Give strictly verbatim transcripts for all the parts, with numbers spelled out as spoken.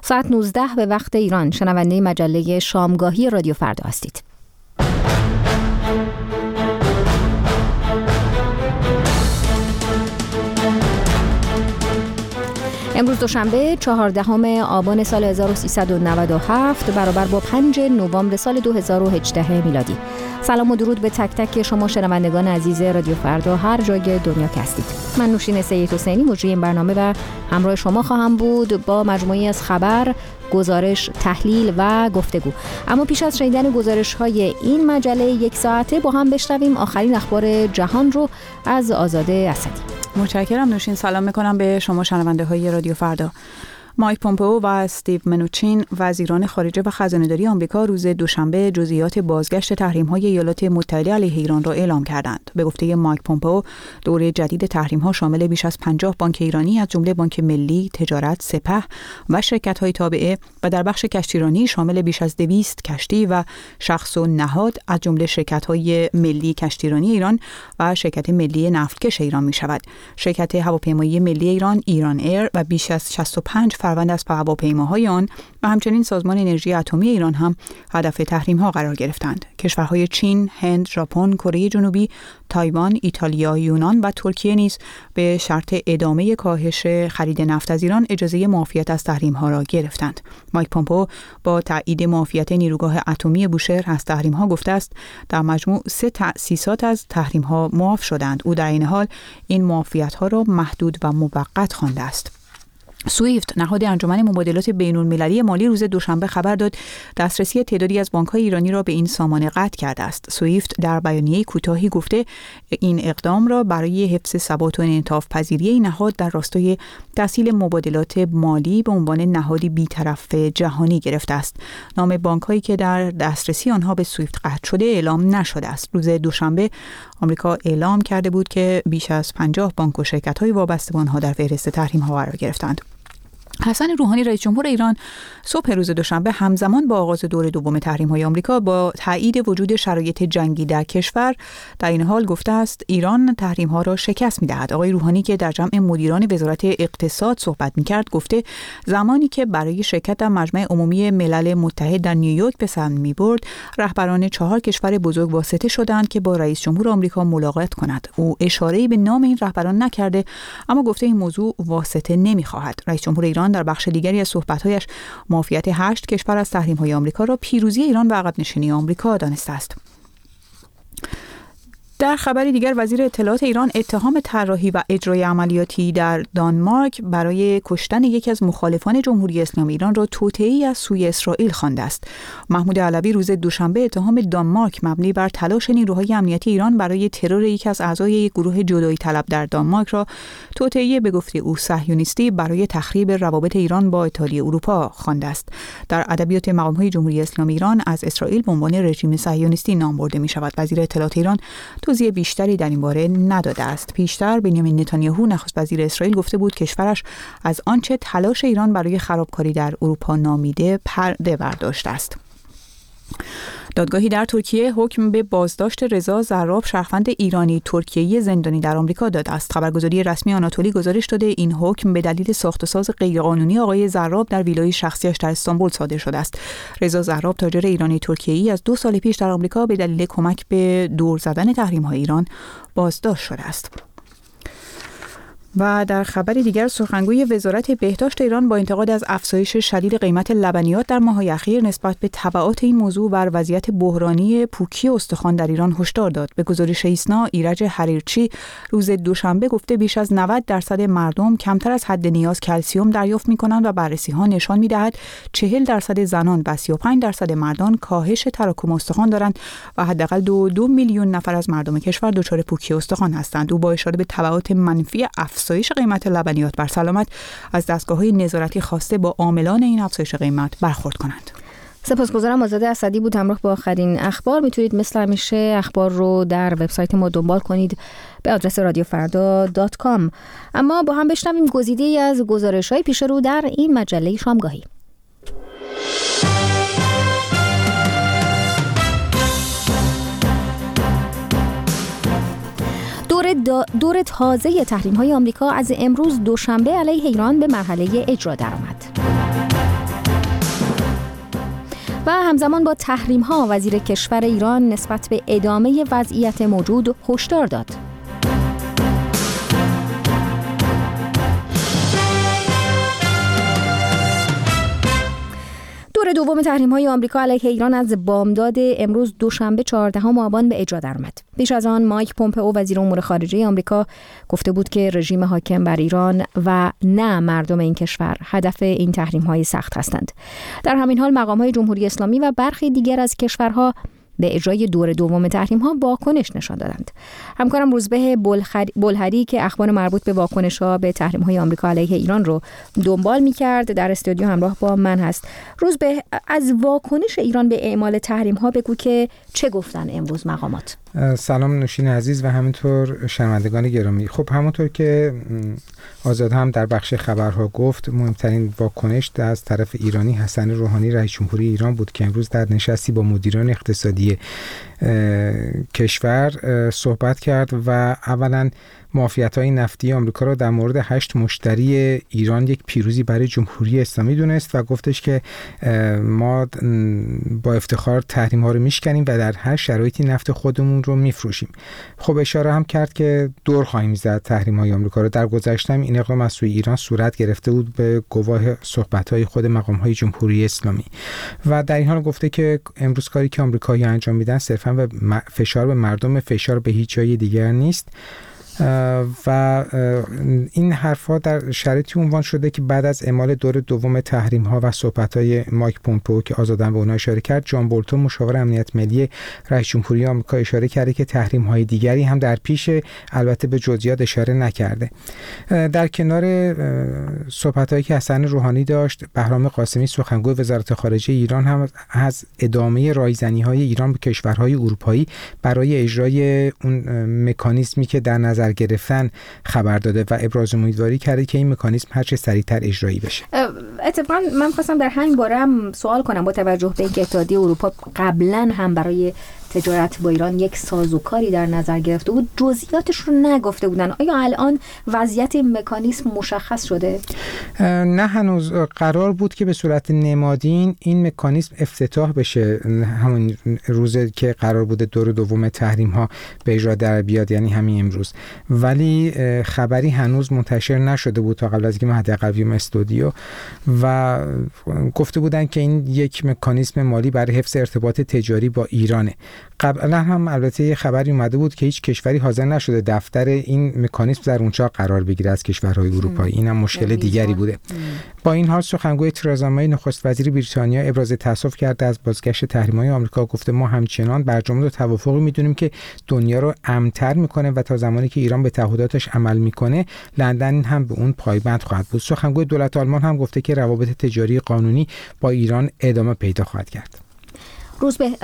ساعت نوزده به وقت ایران شنونده مجله شامگاهی رادیو فردا هستید. امروز دوشنبه چهاردهم آبان سال هزار و سیصد و نود و هفت برابر با پنج نوامبر سال دو هزار و هجده میلادی. سلام و درود به تک تک شما شنوندگان عزیز رادیو فردا هر جای دنیا که هستید. من نوشین سید حسینی مجری این برنامه و همراه شما خواهم بود با مجموعی از خبر، گزارش، تحلیل و گفتگو. اما پیش از شنیدن گزارش‌های این مجله یک ساعته با هم بشنویم آخرین اخبار جهان رو از آزاده اسدی. متشکرم نوشین. سلام میکنم به شما شنونده های رادیو فردا. مایک پومپئو و استیو منوچین وزیران خارجه و خزانه‌داری آمریکا روز دوشنبه جزئیات بازگشت تحریم‌های ایالات متحده علیه ایران را اعلام کردند. به گفته مایک پومپئو، دوره جدید تحریم‌ها شامل بیش از پنجاه بانک ایرانی از جمله بانک ملی، تجارت، سپه و شرکت‌های تابعه و در بخش کشتیرانی شامل بیش از دویست کشتی و شخص و نهاد از جمله شرکت‌های ملی کشتیرانی ایران و شرکت ملی نفتکش ایران می‌شود. شرکت هواپیمایی ملی ایران، ایران ایر و بیش از شصت و پنج فروند از هواپیماهای آن و همچنین سازمان انرژی اتمی ایران هم هدف تحریم‌ها قرار گرفتند. کشورهای چین، هند، ژاپن، کره جنوبی، تایوان، ایتالیا، یونان و ترکیه نیز به شرط ادامه کاهش خرید نفت از ایران اجازه معافیت از تحریم‌ها را گرفتند. مایک پومپئو با تایید معافیت نیروگاه اتمی بوشهر از تحریم‌ها گفته است در مجموع سه تأسیسات از تحریم‌ها معاف شدند. او در این حال این معافیت‌ها را محدود و موقت خوانده است. سویفت، نهاد انجمن مبادلات بین‌المللی مالی، روز دوشنبه خبر داد دسترسی تعدادی از بانک‌های ایرانی را به این سامانه قطع کرده است. سویفت در بیانیه کوتاهی گفته این اقدام را برای حفظ ثبات و انعطاف پذیری این نهاد در راستای تسهیل مبادلات مالی به عنوان نهادی بی‌طرف جهانی گرفته است. نام بانک‌هایی که در دسترسی آنها به سویفت قطع شده اعلام نشده است. روز دوشنبه آمریکا اعلام کرده بود که بیش از پنجاه بانک و شرکت‌های وابسته به آنها در فهرست تحریم‌ها قرار گرفتند. حسن روحانی رئیس جمهور ایران صبح روز دوشنبه همزمان با آغاز دور دوم تحریم‌های آمریکا با تایید وجود شرایط جنگی در کشور در این حال گفته است ایران تحریم‌ها را شکست می‌دهد. آقای روحانی که در جمع مدیران وزارت اقتصاد صحبت می‌کرد گفته زمانی که برای شرکت در مجمع عمومی ملل متحد در نیویورک به سن می‌برد رهبران چهار کشور بزرگ واسطه شدند که با رئیس جمهور آمریکا ملاقات کند. او اشاره‌ای به نام این رهبران نکرده اما گفته این موضوع واسطه نمی‌خواهد. رئیس جمهور ایران در بخش دیگری از صحبت‌هایش معافیت هشت کشور از تحریم‌های آمریکا را پیروزی ایران و عقب نشینی آمریکا دانسته است. در خبری دیگر وزیر اطلاعات ایران اتهام طراحی و اجرای عملیاتی در دانمارک برای کشتن یکی از مخالفان جمهوری اسلامی ایران را توطئه‌ای از سوی اسرائیل خوانده است. محمود علوی روز دوشنبه اتهام دانمارک مبنی بر تلاش نیروهای امنیتی ایران برای ترور یکی از اعضای یک گروه جدایی طلب در دانمارک را توطئه‌ای به گفته او صهیونیستی برای تخریب روابط ایران با اتحادیه اروپا خوانده است. در ادبیات مقام‌های جمهوری اسلامی ایران از اسرائیل به عنوان رژیم صهیونیستی نام برده می‌شود. وزیر اطلاعات ایران توضیح بیشتری در این باره نداده است. پیشتر بنیامین نتانیاهو نخست وزیر اسرائیل گفته بود کشورش از آنچه تلاش ایران برای خرابکاری در اروپا نامیده پرده برداشته است. دادگاهی در ترکیه حکم به بازداشت رضا زراب شهروند ایرانی ترکیه‌ای زندانی در آمریکا داده است. خبرگزاری رسمی آناتولی گزارش داده این حکم به دلیل ساخت و ساز غیرقانونی آقای زراب در ویلای شخصیش در استانبول صادر شده است. رضا زراب تاجر ایرانی ترکیه‌ای از دو سال پیش در آمریکا به دلیل کمک به دور زدن تحریم‌های ایران بازداشت شده است. و در خبر دیگر سخنگوی وزارت بهداشت ایران با انتقاد از افزایش شدید قیمت لبنیات در ماه‌های اخیر نسبت به تبعات این موضوع بر وضعیت بحرانی پوکی استخوان در ایران هشدار داد. به گزارش ایسنا، ایرج حریرچی روز دوشنبه گفته بیش از نود درصد مردم کمتر از حد نیاز کلسیم دریافت می‌کنند و بررسی‌ها نشان می‌دهد چهل درصد زنان و سی و پنج درصد مردان کاهش تراکم استخوان دارند و حداقل دو دو میلیون نفر از مردم کشور دچار پوکی استخوان هستند. او با اشاره به تبعات منفی افزایش قیمت لبنیات بر سلامت از دستگاه‌های نظارتی خواسته با عاملان این افزایش قیمت برخورد کنند. سپاسگزارم. آزاده اسدی بود همراه با آخرین اخبار. میتونید مثل همیشه اخبار رو در وبسایت ما دنبال کنید به آدرس رادیو فردا دات کام. اما با هم بشنویم گزیده‌ای از گزارش‌های پیش رو در این مجله شامگاهی. دور, دور تازه تحریم‌های آمریکا از امروز دوشنبه علیه ایران به مرحله اجرا درآمد. و همزمان با تحریم ها وزیر کشور ایران نسبت به ادامه وضعیت موجود هشدار داد. دور دوم تحریم‌های آمریکا علیه ایران از بامداد امروز دوشنبه چهاردهم آبان به اجرا درآمد. پیش از آن مایک پومپئو وزیر امور خارجه آمریکا گفته بود که رژیم حاکم بر ایران و نه مردم این کشور هدف این تحریم‌های سخت هستند. در همین حال مقام‌های جمهوری اسلامی و برخی دیگر از کشورها به اجرای دور دوم تحریم‌ها واکنش نشان دادند. همکارم روزبه بلهری که اخبار مربوط به واکنش‌ها به تحریم‌های آمریکا علیه ایران رو دنبال می‌کرد در استودیو همراه با من هست. روزبه، از واکنش ایران به اعمال تحریم‌ها بگو که چه گفتن امروز مقامات؟ سلام نوشین عزیز و همینطور شنوندگان گرامی. خب همونطور که آزاد هم در بخش خبرها گفت، مهمترین واکنش از طرف ایرانی حسن روحانی رئیس جمهوری ایران بود که امروز در نشستی با مدیران اقتصادی کشور صحبت کرد و اولا معافیت‌های نفتی آمریکا را در مورد هشت مشتری ایران یک پیروزی برای جمهوری اسلامی دونست و گفتش که ما با افتخار تحریم‌ها رو میشکنیم و در هر شرایطی نفت خودمون رو میفروشیم. خب اشاره هم کرد که دور خواهیم زد تحریم‌های آمریکا رو. در گذشته هم این اقدام از سوی ایران صورت گرفته بود به گواه صحبت‌های خود مقام‌های جمهوری اسلامی و در این حال گفته که امروز کاری که آمریکایی‌ها انجام میدن صرفاً به فشار به مردم، فشار به هیچ جای دیگر نیست. و این حرفا در شرایطی عنوان شده که بعد از اعمال دور دوم تحریم ها و صحبت های مایک پومپئو که آزادن به اونها اشاره کرد، جان بولتون مشاور امنیت ملی رئیس جمهوری آمریکا اشاره کرده که تحریم های دیگری هم در پیش، البته به جزئیات اشاره نکرده. در کنار صحبت هایی که حسن روحانی داشت، بهرام قاسمی سخنگوی وزارت خارجه ایران هم از ادامه رایزنی های ایران به کشورهای اروپایی برای اجرای اون مکانیزمی که در نظر گرفتن خبر داده و ابراز امیدواری کرده که این مکانیزم هر چه سریعتر اجرایی بشه. اتفاقا من خواستم در همین باره هم سوال کنم، با توجه به اینکه اتحادیه اروپا قبلا هم برای تجارت با ایران یک سازوکاری در نظر گرفته بود، جزئیاتش رو نگفته بودن. آیا الان وضعیت مکانیزم مشخص شده؟ نه، هنوز قرار بود که به صورت نمادین این مکانیزم افتتاح بشه همون روزی که قرار بوده دور دوم تحریم ها به اجرا در بیاد، یعنی همین امروز، ولی خبری هنوز منتشر نشده بود تا قبل از اینکه ما حداقل بیام استودیو و گفته بودن که این یک مکانیزم مالی برای حفظ ارتباط تجاری با ایرانه. قبلا هم البته یه خبری اومده بود که هیچ کشوری حاضر نشده دفتر این مکانیزم در اونجا قرار بگیره از کشورهای اروپایی. این هم مشکل دیگری بوده. با این حال سخنگوی ترزا می نخست وزیر بریتانیا ابراز تأسف کرده از بازگشت تحریم‌های آمریکا. گفته ما همچنان برجام و توافقی میدونیم که دنیا رو امن‌تر میکنه و تا زمانی که ایران به تعهداتش عمل میکنه لندن هم به اون پایبند خواهد بود. سخنگوی دولت آلمان هم گفته که روابط تجاری قانونی با ایران ادامه پیدا خواهد کرد. روز به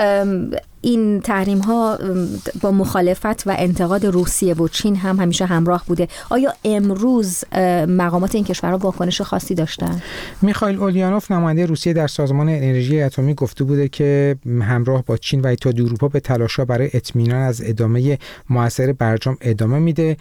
این تحریم ها با مخالفت و انتقاد روسیه و چین هم همیشه همراه بوده. آیا امروز مقامات این کشورها واکنش خاصی داشتن؟ میخائیل اولیانوف نماینده روسیه در سازمان انرژی اتمی گفته بوده که همراه با چین و اتحادیه اروپا به تلاش‌ها برای اطمینان از ادامه مؤثر برجام ادامه میده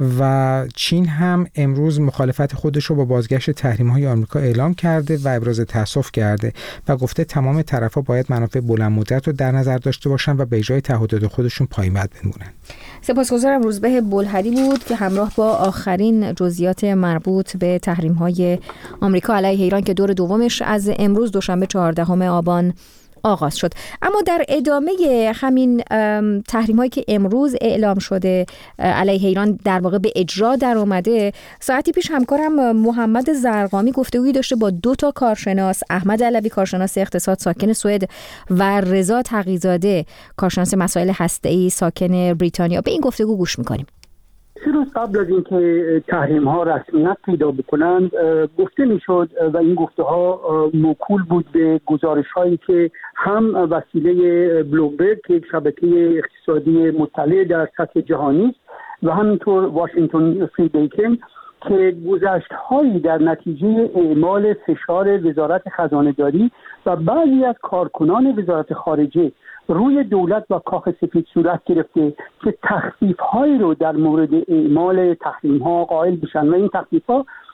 و چین هم امروز مخالفت خودش رو با بازگشت تحریم‌های آمریکا اعلام کرده و ابراز تأسف کرده و گفته تمام طرف‌ها باید منافع بلند مدت رو در نظر داشته باشن و به اجرای تعهدات خودشون پایبند بمونن. سپاسگزارم. روزبه بلهری بود که همراه با آخرین جزئیات مربوط به تحریم‌های آمریکا علیه ایران که دور دومش از امروز دوشنبه چهاردهم آبان آغاز شد. اما در ادامه همین تحریم‌هایی که امروز اعلام شده علیه ایران در واقع به اجرا در اومده، ساعتی پیش همکارم محمد زرقامی گفتگویی داشته با دو تا کارشناس، احمد علوی کارشناس اقتصاد ساکن سوئد و رضا تقی‌زاده کارشناس مسائل هسته‌ای ساکن بریتانیا. به این گفتگو گوش می‌کنیم. سه روز قبل از اینکه تحریم ها رسمیت پیدا بکنند گفته میشد و این گفته ها موکول بود به گزارش هایی که هم وسیله بلومبرگ که یک شبکه اقتصادی مطلع در سطح جهانی است و همینطور واشنگتن فری بیکن که گذشت هایی در نتیجه اعمال فشار وزارت خزانه داری و بعضی از کارکنان وزارت خارجه روی دولت و کاخ سفید صورت گرفته که تخفیف هایی رو در مورد اعمال تحریم ها قائل بشن و این تخفیف ها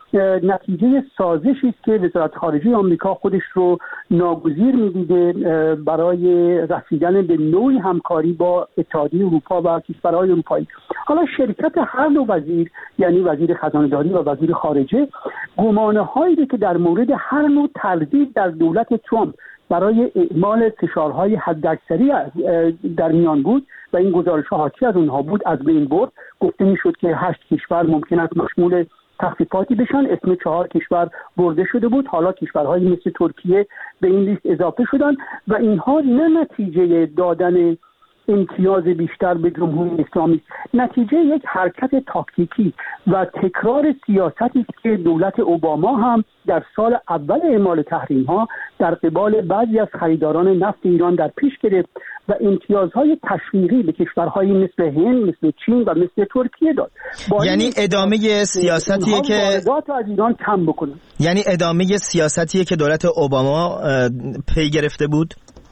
نتیجه سازشی است که وزارت خارجه آمریکا خودش رو ناگزیر می‌دیده برای رسیدن به نوعی همکاری با اتحادیه اروپا و کشورهای اروپایی. حالا شرکت هر دو وزیر، یعنی وزیر خزانه‌داری و وزیر خارجه، گمانه‌هایی که در مورد هر نوع تردید در دولت ترامپ برای اعمال فشارهای حداکثری در میان بود و این گزارش‌ها حاکی از اونها بود از بین برد. گفته می‌شد که هشت کشور ممکن است مشمول تخفیفاتی بشن، اسم چهار کشور برده شده بود، حالا کشورهایی مثل ترکیه به این لیست اضافه شدن و اینها نه نتیجه دادن امتیاز بیشتر به جمهوری اسلامی، نتیجه یک حرکت تاکتیکی و تکرار سیاستی است که دولت اوباما هم در سال اول اعمال تحریم ها در قبال بعضی از خریداران نفت ایران در پیش گرفت و امتیازهای تشویقی به کشورهایی مثل هند، مثل چین و مثل ترکیه داد. یعنی ادامه سیاستیه که واردات از ایران کم بکنه. یعنی ادامه سیاستیه که دولت اوباما پی گرفته بود.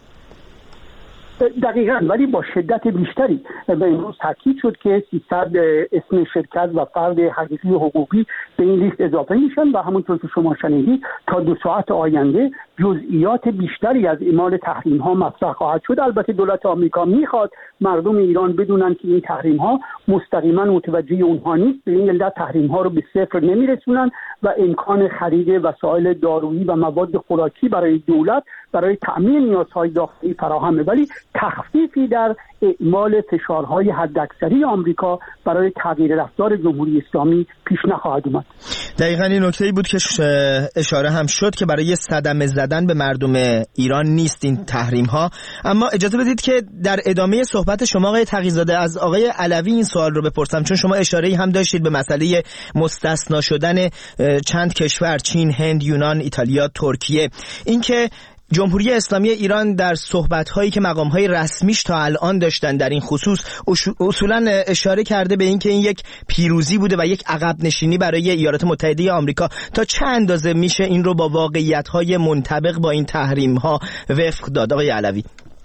دقیقاً، ولی با شدت بیشتری. و امروز تاکید شد که سیصد اسم شرکت و فرد حقیقی حقوقی به این لیست اضافه میشن و همونطور که شما شنیدید تا دو ساعت آینده جزئیات بیشتری از اعمال تحریم ها مطرح خواهد شد. البته دولت آمریکا میخواد مردم ایران بدونن که این تحریم ها مستقیما متوجه اونها نیست، به این علت تحریم ها رو به صفر نمیرسونن و امکان خرید وسایل دارویی و مواد خوراکی برای دولت برای تأمین نیازهای داخلی فراهمه، ولی تخفیفی در اعمال فشارهای حداکثری آمریکا برای تغییر رفتار جمهوری اسلامی پیش نخواهد اومد. دقیقاً این نکته‌ای بود که اشاره هم شد که برای صدمه زدن به مردم ایران نیست این تحریم ها. اما اجازه بدید که در ادامه صحبت شما آقای تقی‌زاده از آقای علوی این سوال رو بپرسم، چون شما اشاره‌ای هم داشتید به مسئله مستثنا شدن چند کشور، چین، هند، یونان، ایتالیا، ترکیه. اینکه جمهوری اسلامی ایران در صحبت‌هایی که مقام‌های رسمیش تا الان داشتن در این خصوص اصولاً اشاره کرده به اینکه این یک پیروزی بوده و یک عقب نشینی برای ایالات متحده آمریکا. تا چه اندازه میشه این رو با واقعیت‌های منطبق با این تحریم‌ها وفق داد آقای علوی؟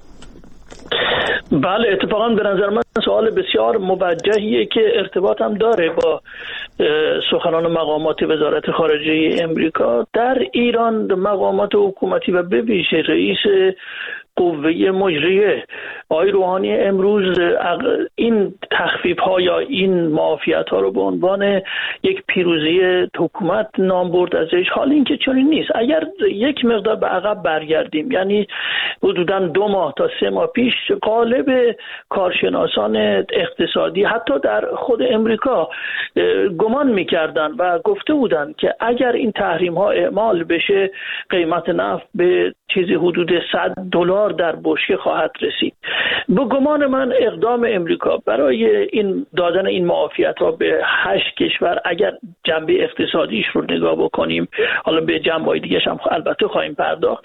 بله، اتفاقا به نظر من سوال بسیار موجهیه که ارتباط هم داره با سخنان مقامات وزارت خارجه امریکا. در ایران مقامات حکومتی و به ویژه رئیس قوه مجریه آقای روحانی امروز این تخفیف ها یا این معافیت ها رو به عنوان یک پیروزی حکومت نام برد ازش، حال این که چنین نیست. اگر یک مقدار به عقب برگردیم، یعنی حدوداً دو ماه تا سه ماه پیش، غالب کارشناسان اقتصادی حتی در خود امریکا گمان میکردن و گفته بودن که اگر این تحریم ها اعمال بشه قیمت نفت به چیزی حدود صد دلار در بشکه خواهد رسید. به گمان من اقدام امریکا برای این دادن این معافیت ها به هشت کشور، اگر جنبه اقتصادیش رو نگاه بکنیم، حالا به جنبه‌های دیگه هم البته خواهیم پرداخت،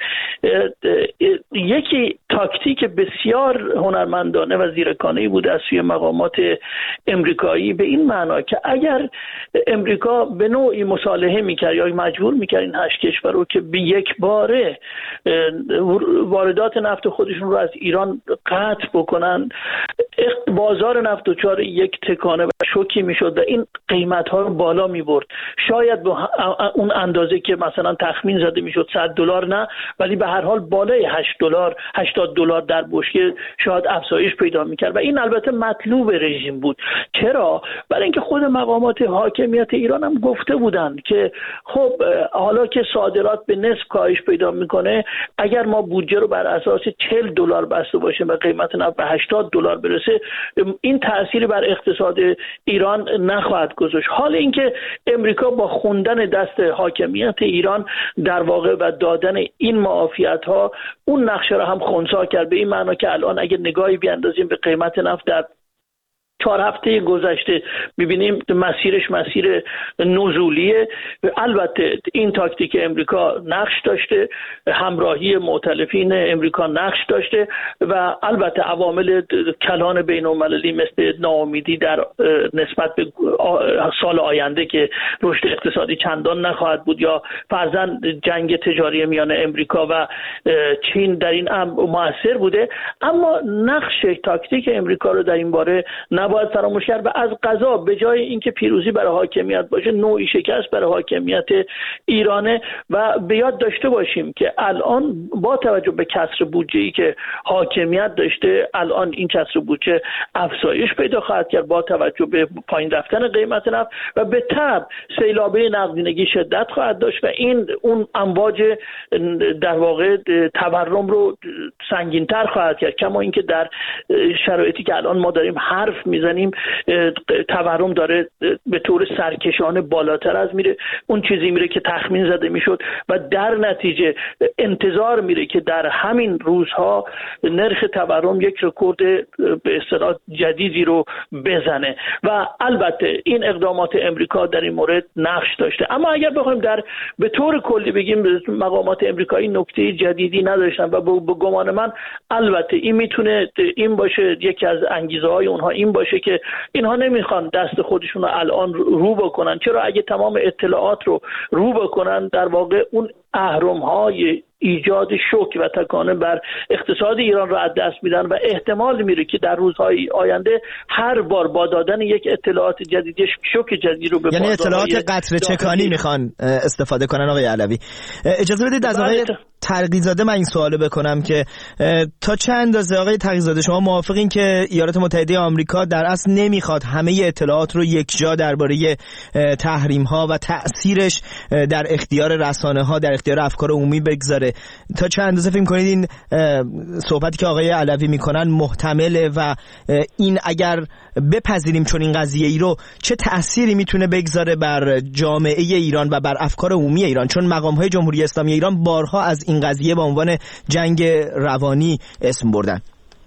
یکی تاکتیک بسیار هنرمندانه و زیرکانه‌ای بود از سوی مقامات امریکایی، به این معنا که اگر امریکا به نوعی مصالحه می‌کرد یا مجبور می‌کرد این هشت کشور رو که به یک باره واردات نفت خودشون رو از ایران قطع بکنن، بازار نفت دچار یک تکانه و شوکی میشد و این قیمت ها رو بالا میبرد. شاید به اون اندازه که مثلا تخمین زده میشد صد دلار نه، ولی به هر حال بالای هشت دلار هشتاد دلار در بشکه شاید افزایش پیدا میکرد و این البته مطلوب رژیم بود. چرا؟ برای اینکه خود مقامات حاکمیت ایران هم گفته بودند که خب حالا که صادرات به نصف کاهش پیدا میکنه، اگر ما بودجه رو بر اساس چهل دلار بسته باشیم و قیمت نفت به هشتاد دلار برسه، این تأثیری بر اقتصاد ایران نخواهد گذاشت. حال اینکه امریکا با خوندن دست حاکمیت ایران در واقع و دادن این معافیت ها اون نقشه را هم خنثی کرد، به این معنا که الان اگه نگاهی بیاندازیم به قیمت نفت در چهار هفته گذشته ببینیم مسیرش مسیر نزولیه. البته این تاکتیک امریکا نقش داشته، همراهی مؤتلفین امریکا نقش داشته و البته عوامل کلان بین‌المللی مثل ناامیدی در نسبت به سال آینده که رشد اقتصادی چندان نخواهد بود یا فرضاً جنگ تجاری میان امریکا و چین در این امر موثر بوده. اما نقش تاکتیک امریکا رو در این باره نباید فراموش کرد و از قضا به جای اینکه پیروزی برای حاکمیت باشه نوعی شکست برای حاکمیت ایرانه. و به یاد داشته باشیم که الان با توجه به کسر بودجه‌ای که حاکمیت داشته، الان این کسر بودجه افزایش پیدا خواهد کرد با توجه به پایین رفتن قیمت نفت و به تبع سیلابه نقدینگی شدت خواهد داشت و این اون امواج در واقع تورم رو سنگین‌تر خواهد کرد. کما اینکه در شرایطی که الان ما داریم حرف میزنیم تورم داره به طور سرکشانه بالاتر از میره، اون چیزی میره که تخمین زده میشد و در نتیجه انتظار میره که در همین روزها نرخ تورم یک رکورد به اصطلاح جدیدی رو بزنه و البته این اقدامات امریکا در این مورد نقش داشته. اما اگر بخوایم در به طور کلی بگیم مقامات امریکایی نکته جدیدی نداشتن و به گمان من البته این میتونه این باشه، یکی از انگیزه های اونها این باشه که اینها نمیخوان دست خودشون رو الان رو بکنن. چرا؟ اگه تمام اطلاعات رو رو بکنن در واقع اون اهرم های ایجاد شوک و تکانه بر اقتصاد ایران را از دست میدن و احتمال میره که در روزهای آینده هر بار با دادن یک اطلاعات جدید شوک جدید رو به یعنی اطلاعات قطره چکانی میخوان استفاده کنن. آقای علوی اجازه بدید از آقای تقی‌زاده من این سوالو بکنم که تا چه اندازه آقای تقی‌زاده شما موافقین که ایالات متحده آمریکا در اصل نمیخواد همه اطلاعات رو یکجا درباره تحریم ها و تأثیرش در اختیار رسانه ها، در اختیار افکار عمومی بگذاره؟ تا چه اندازه فکر کنید این صحبتی که آقای علوی میکنن محتمله و این اگر بپذیریم چون این قضیه ای رو چه تأثیری میتونه بگذاره بر جامعه ایران و بر افکار عمومی ایران؟ چون مقام های جمهوری اسلامی ایران بارها از این قضیه به عنوان جنگ روانی اسم بردن.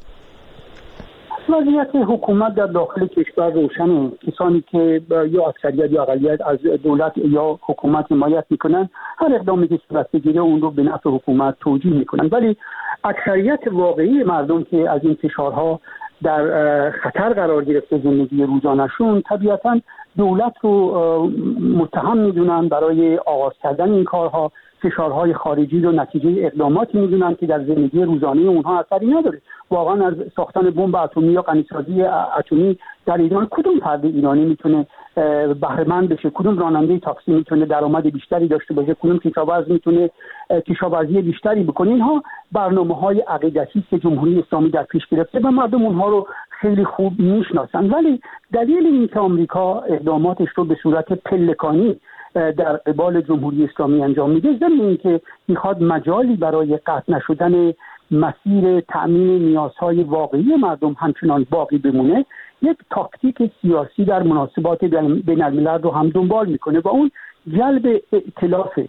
وضعیت حکومت در داخل کشور روشنه. کسانی که یا اکثریت یا اقلیت از دولت یا حکومت حمایت میکنن هر اقدامی که صورت بگیره اون رو به نفع حکومت توجیه میکنن، ولی اکثریت واقعی مردم که از این فشارها در خطر قرار گرفته زندگی روزانه‌شون طبیعتاً دولت رو متهم میدونن برای آغاز کردن این کارها. فشارهای خارجی رو نتیجه اقداماتی میدونن که در زندگی روزانه اونها اثری نداره. واقعا از ساختن بمب اتمی یا غنیسازی اتمی در ایران کدوم فرد ایرانی میتونه بهره مند بشه؟ کدوم راننده تاکسی میتونه درآمد بیشتری داشته باشه؟ کدوم کشاورز میتونه کشاورزی بیشتری بکنه؟ اینها برنامه‌های عقیدتی که جمهوری اسلامی در پیش گرفته و مردم اونها رو خیلی خوب میشناسن، ولی دلیل اینکه آمریکا اقداماتش رو به صورت پلکانی در قبال جمهوری اسلامی انجام میده ضمن اینکه میخواد مجالی برای قطع نشدن مسیر تأمین نیازهای واقعی مردم همچنان باقی بمونه، یک تاکتیک سیاسی در مناسبات بین الملل رو هم دنبال میکنه و اون جلب ائتلاف.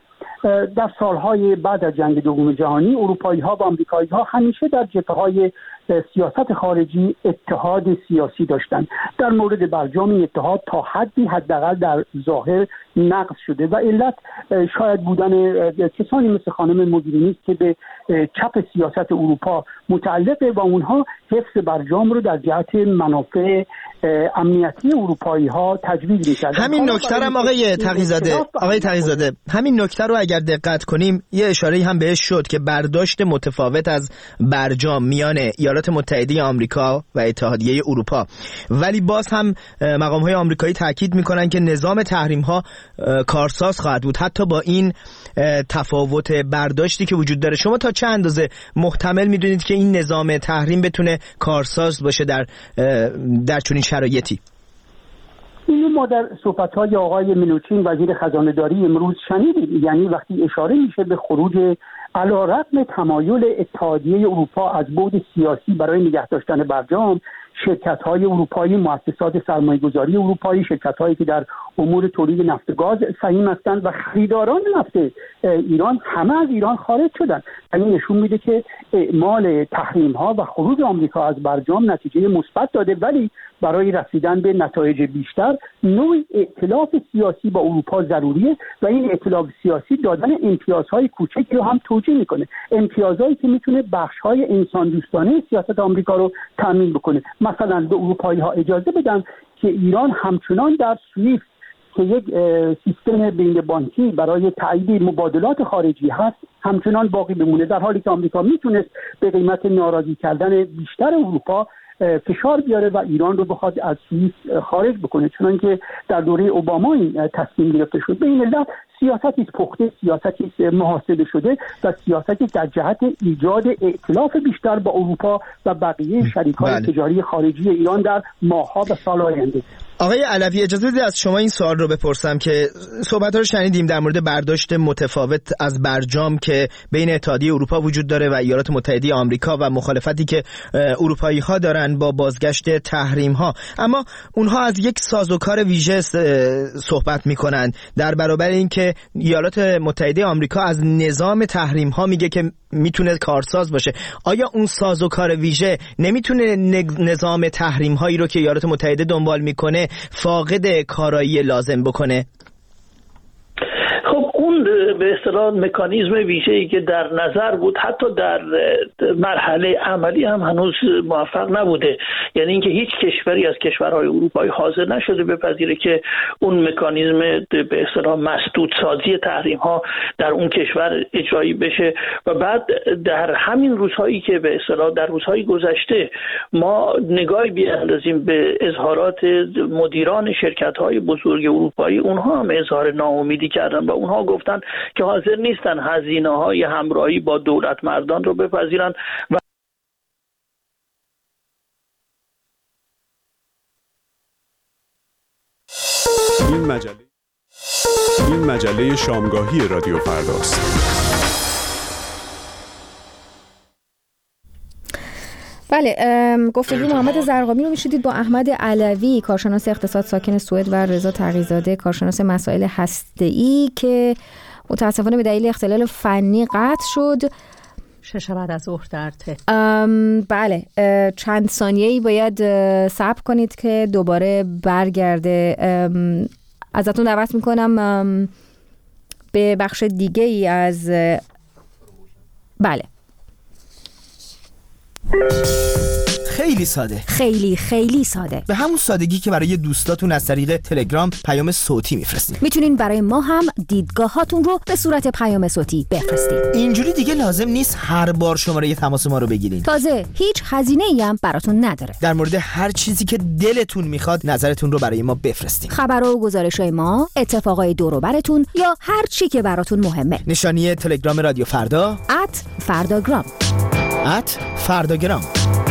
در سالهای بعد از جنگ دوم جهانی اروپایی ها و آمریکایی ها همیشه در جبهه‌های سیاست خارجی اتحاد سیاسی داشتند. در مورد برجام این اتحاد تا حدی حداقل در ظاهر نقض شده و علت شاید بودن کسانی مثل خانم موگرینی که به چپ سیاست اروپا متعلقه و اونها حفظ برجام رو در جهت منافع امنیتی اروپایی ها تجویز می‌کردن. همین نکته هم آقای تقی‌زاده آقای تقی‌زاده همین نکته رو اگر دقت کنیم یه اشاره‌ای هم بهش شد که برداشت متفاوت از برجام میان ایالات متحده آمریکا و اتحادیه اروپا، ولی باز هم مقام‌های آمریکایی تاکید می‌کنن که نظام تحریم‌ها کارساز خواهد بود حتی با این تفاوت برداشتی که وجود داره. شما تا چه اندازه محتمل می‌دونید که این نظام تحریم بتونه کارساز باشه در در چنین شرایطی؟ اینو ما در صحبت‌های آقای منوچین وزیر خزانه‌داری امروز شنیدیم، یعنی وقتی اشاره میشه به خروج علی‌رغم تمایل اتحادیه اروپا از بعد سیاسی برای نگه داشتن برجام، شرکت‌های اروپایی، مؤسسات سرمایه‌گذاری اروپایی، شرکت‌هایی که در امور تولید نفت و گاز سهیم هستند و خریداران نفت ایران همه از ایران خارج شدند. این نشون میده که اعمال تحریم‌ها و خروج آمریکا از برجام نتیجه مثبت داده، ولی برای رسیدن به نتایج بیشتر نوع ائتلاف سیاسی با اروپا ضروریه و این ائتلاف سیاسی دادن امتیازهای کوچکی رو هم توجیه میکنه، امتیازهایی که میتونه بخش‌های انسان دوستانه سیاست آمریکا رو تامین بکنه. مثلا به اروپایی‌ها اجازه بدن که ایران همچنان در سویفت که یک سیستم بین بانکی برای تایید مبادلات خارجی هست همچنان باقی بمونه، در حالی که آمریکا میتونست به قیمت ناراضی کردن بیشتر اروپا فشار بیاره و ایران رو بخواد از سوئیس خارج بکنه، چنانکه در دوره اوباما این تصمیم گرفته شد. به این علت سیاستی پخته، سیاستی محاسبه شده و سیاستی در جهت ایجاد ائتلاف بیشتر با اروپا و بقیه شریکان بله. تجاری خارجی ایران در ماه‌ها و سال آینده. آقای علوی، اجازه بدید از شما این سوال رو بپرسم که صحبت‌ها رو شنیدیم در مورد برداشت متفاوت از برجام که بین اتحادیه اروپا وجود داره و ایالات متحده آمریکا و مخالفتی که اروپایی‌ها دارن با بازگشت تحریم‌ها، اما اونها از یک سازوکار ویژه صحبت می‌کنن در برابر اینکه ایالات متحده آمریکا از نظام تحریم‌ها میگه که میتونه کارساز باشه. آیا اون سازوکار ویژه نمیتونه نظام تحریم‌هایی رو که ایالات متحده دنبال میکنه فاقد کارایی لازم بکنه؟ خب اون به اصطلاح مکانیزم ویژه‌ای که در نظر بود حتی در مرحله عملی هم هنوز موفق نبوده، یعنی اینکه هیچ کشوری از کشورهای اروپایی حاضر نشده بپذیره که اون مکانیزم به اصطلاح مسدود سازی تحریم ها در اون کشور اجرایی بشه. و بعد در همین روزهایی که به اصطلاح در روزهای گذشته ما نگاهی بیاندازیم به اظهارات مدیران شرکت‌های بزرگ اروپایی، اونها هم اظهار ناامیدی کردن و اونها گفتن که حاضر نیستن هزینه‌های همراهی با دولت مردان رو بپذیرن و این مجله این مجله شامگاهی رادیو فرداست. بله، گفتگوی محمد زرقامی رو میشیدید با احمد علوی، کارشناس اقتصاد ساکن سوئد، و رضا تقی‌زاده، کارشناس مسائل هسته‌ای که متاسفانه به دلیل اختلال فنی قطع شد. شش بعد از ظهر در تهران. بله، چند ثانیه‌ای باید صبر کنید که دوباره برگرده. ازتون دعوت میکنم به بخش دیگه ای از بله خیلی ساده، خیلی خیلی ساده، به همون سادگی که برای دوستاتون از طریق تلگرام پیام صوتی میفرستین. میتونین برای ما هم دیدگاهاتون رو به صورت پیام صوتی بفرستید. اینجوری دیگه لازم نیست هر بار شماره تماس ما رو بگیرین. تازه هیچ هزینه‌ای هم براتون نداره. در مورد هر چیزی که دلتون میخواد نظرتون رو برای ما بفرستین. خبرها و گزارش‌های ما، اتفاقای دور و براتون یا هر چی که براتون مهمه. نشانی تلگرام رادیو فردا ات فرداگرام ات فرداگرام.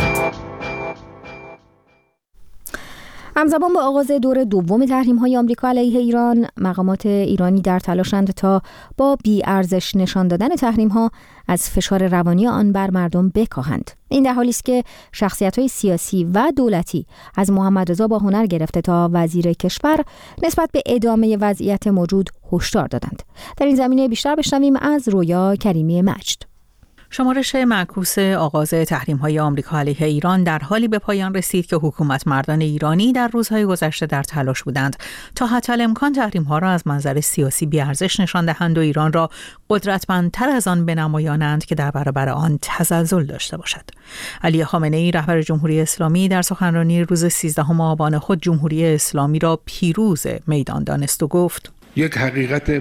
همزمان با آغاز دور دوم تحریم‌های آمریکا علیه ایران، مقامات ایرانی در تلاشند تا با بی‌ارزش نشان دادن تحریم‌ها از فشار روانی آن بر مردم بکاهند. این در حالی است که شخصیت‌های سیاسی و دولتی از محمد رضا با هنر گرفته تا وزیر کشور نسبت به ادامه وضعیت موجود هشدار دادند. در این زمینه بیشتر بشنویم از رویا کریمی مجد. شمارش معکوس آغاز تحریم‌های آمریکا علیه ایران در حالی به پایان رسید که حکومت مردان ایرانی در روزهای گذشته در تلاش بودند تا حتی الامکان تحریم‌ها را از منظر سیاسی بی‌ارزش نشان دهند و ایران را قدرتمندتر از آن بنمایانند که در برابر آن تزلزل داشته باشد. علی خامنه‌ای رهبر جمهوری اسلامی در سخنرانی روز سیزدهم آبان خود جمهوری اسلامی را پیروز میدان دانست و گفت: یک حقیقت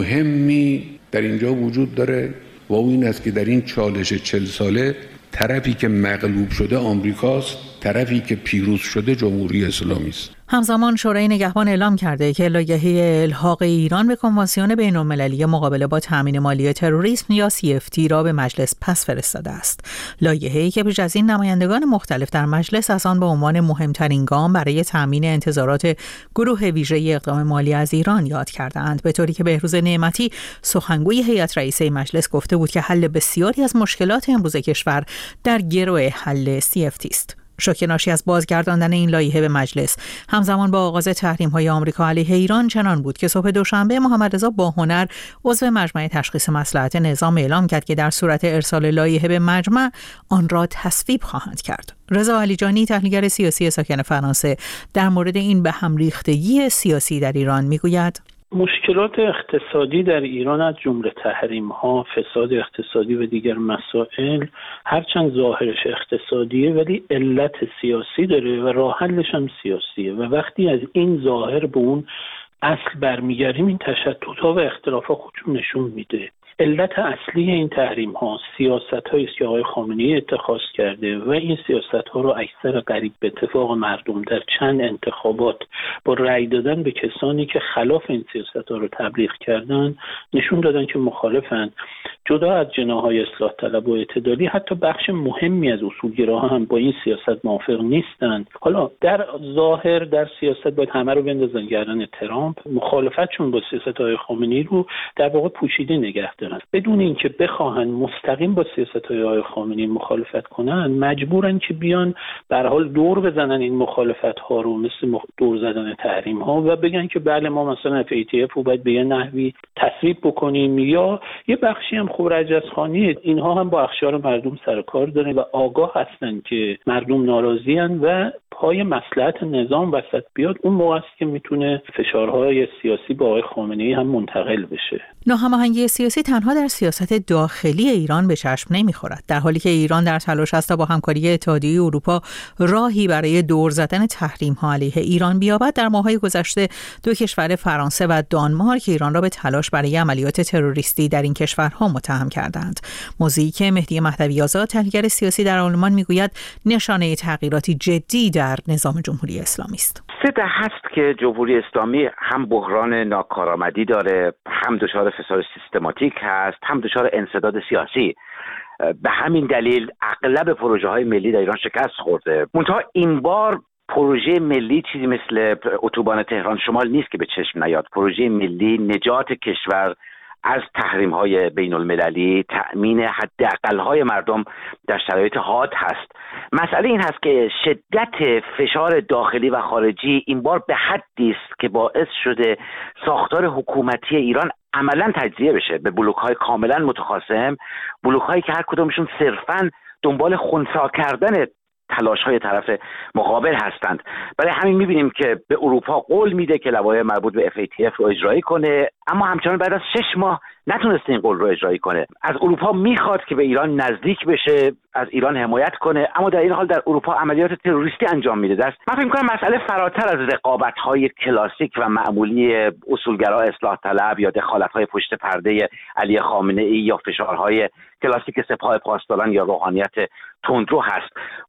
مهمی در اینجا وجود داره و اون این است که در این چالش چل ساله طرفی که مغلوب شده آمریکاست، طرفی که پیروز شده جمهوری اسلامی است. همزمان شورای نگهبان اعلام کرده که لایحه الحاق ایران به کنوانسیون بین‌المللی مقابله با تامین مالی تروریسم یا سی اف تی را به مجلس پس فرستاده است. لایحه‌ای که بیش از این نمایندگان مختلف در مجلس از آن به عنوان مهمترین گام برای تامین انتظارات گروه ویژه اقدام مالی از ایران یاد کردند، به طوری که بهروز نعمتی سخنگوی هیئت رئیسه مجلس گفته بود که حل بسیاری از مشکلات امروز کشور در گرو حل سی اف تی است. شوک ناشی از بازگرداندن این لایحه به مجلس همزمان با آغاز تحریم‌های آمریکا علیه ایران چنان بود که صبح دوشنبه محمد رضا با هنر عضو مجمع تشخیص مصلحت نظام اعلام کرد که در صورت ارسال لایحه به مجمع آن را تصویب خواهند کرد. رضا علیجانی تحلیلگر سیاسی ساکن فرانسه در مورد این به هم ریختگی سیاسی در ایران میگوید: مشکلات اقتصادی در ایران از جمله تحریم‌ها، فساد اقتصادی و دیگر مسائل هرچند ظاهرش اقتصادیه ولی علت سیاسی داره و راه حلش هم سیاسیه و وقتی از این ظاهر به اون اصل برمیگردیم این تشتت‌ها و اختلافات خودشون نشون میده. علت اصلی این تحریم ها سیاست هایی است که آقای خامنه‌ای اتخاذ کرده و این سیاست ها رو اکثر قریب به اتفاق مردم در چند انتخابات با رأی دادن به کسانی که خلاف این سیاست ها رو تبلیغ کردن نشون دادن که مخالفن. جدا از جناح‌های اصلاح طلب و اعتدالی حتی بخش مهمی از اصولگراها هم با این سیاست موافق نیستند. حالا در ظاهر در سیاست باید همه رو بندازن گردن ترامپ، مخالفتشون با سیاست‌های خامنه‌ای رو در واقع پوشیده نگه دارن بدون اینکه بخواهن مستقیم با سیاست‌های آقای خامنه‌ای مخالفت کنن، مجبورن که بیان به هر حال دور بزنن این مخالفت‌ها رو، مثل دور زدن تحریم‌ها و بگن که بله ما مثلا اف ای تی اف رو باید به یه نحوی تصویب بکنیم، یا یه بخشی هم خب رجزخوانی. اینها هم با اخشار مردم سر کار دارن و آگاه هستن که مردم ناراضی‌اند و پای مصلحت نظام وسط بیاد، اون موقع است که میتونه فشارهای سیاسی با آقای خامنه‌ای هم منتقل بشه. ناهماهنگی سیاسی تنها در سیاست داخلی ایران به چشم نمیخورد، در حالی که ایران در تلاش است تا با همکاری اتحادیه اروپا راهی برای دور زدن تحریم‌ها علیه ایران بیابد. در ماه‌های گذشته دو کشور فرانسه و دانمارک ایران را به تلاش برای عملیات تروریستی در این کشورها متهم کردند. موضوعی که مهدی مهدوی آزاد، تحلیلگر سیاسی در آلمان، میگوید نشانه تغییراتی جدی در نظام جمهوری اسلامی است. سه دهه هست که جمهوری اسلامی هم بحران ناکارآمدی داره، هم دچار فساد سیستماتیک هست، هم دچار انسداد سیاسی. به همین دلیل اغلب پروژه های ملی در ایران شکست خورده. منتها این بار پروژه ملی چیزی مثل اتوبان تهران شمال نیست که به چشم نیاد. پروژه ملی نجات کشور از تحریم‌های بین‌المللی، تأمین حداقل‌های مردم در شرایط حاد هست. مسئله این هست که شدت فشار داخلی و خارجی این بار به حدی است که باعث شده ساختار حکومتی ایران عملاً تجزیه بشه به بلوک‌های کاملاً متخاصم، بلوک‌هایی که هر کدومشون صرفاً دنبال خنثی کردن تلاش‌های طرف مقابل هستند. برای همین می‌بینیم که به اروپا قول میده که لوایح مربوط به اف ای تی اف رو اجرایی کنه، اما همچنان بعد از شش ماه نتونسته این قول رو اجرایی کنه. از اروپا میخواد که به ایران نزدیک بشه، از ایران حمایت کنه، اما در این حال در اروپا عملیات تروریستی انجام میده. دست من فکر می‌کنم مسئله فراتر از رقابت‌های کلاسیک و معمولی اصولگرا اصلاح طلب یا دخالت‌های پشت پرده علی خامنه‌ای یا فشارهای کلاسیک سپاه پاسداران یا روحانیت تندرو هست.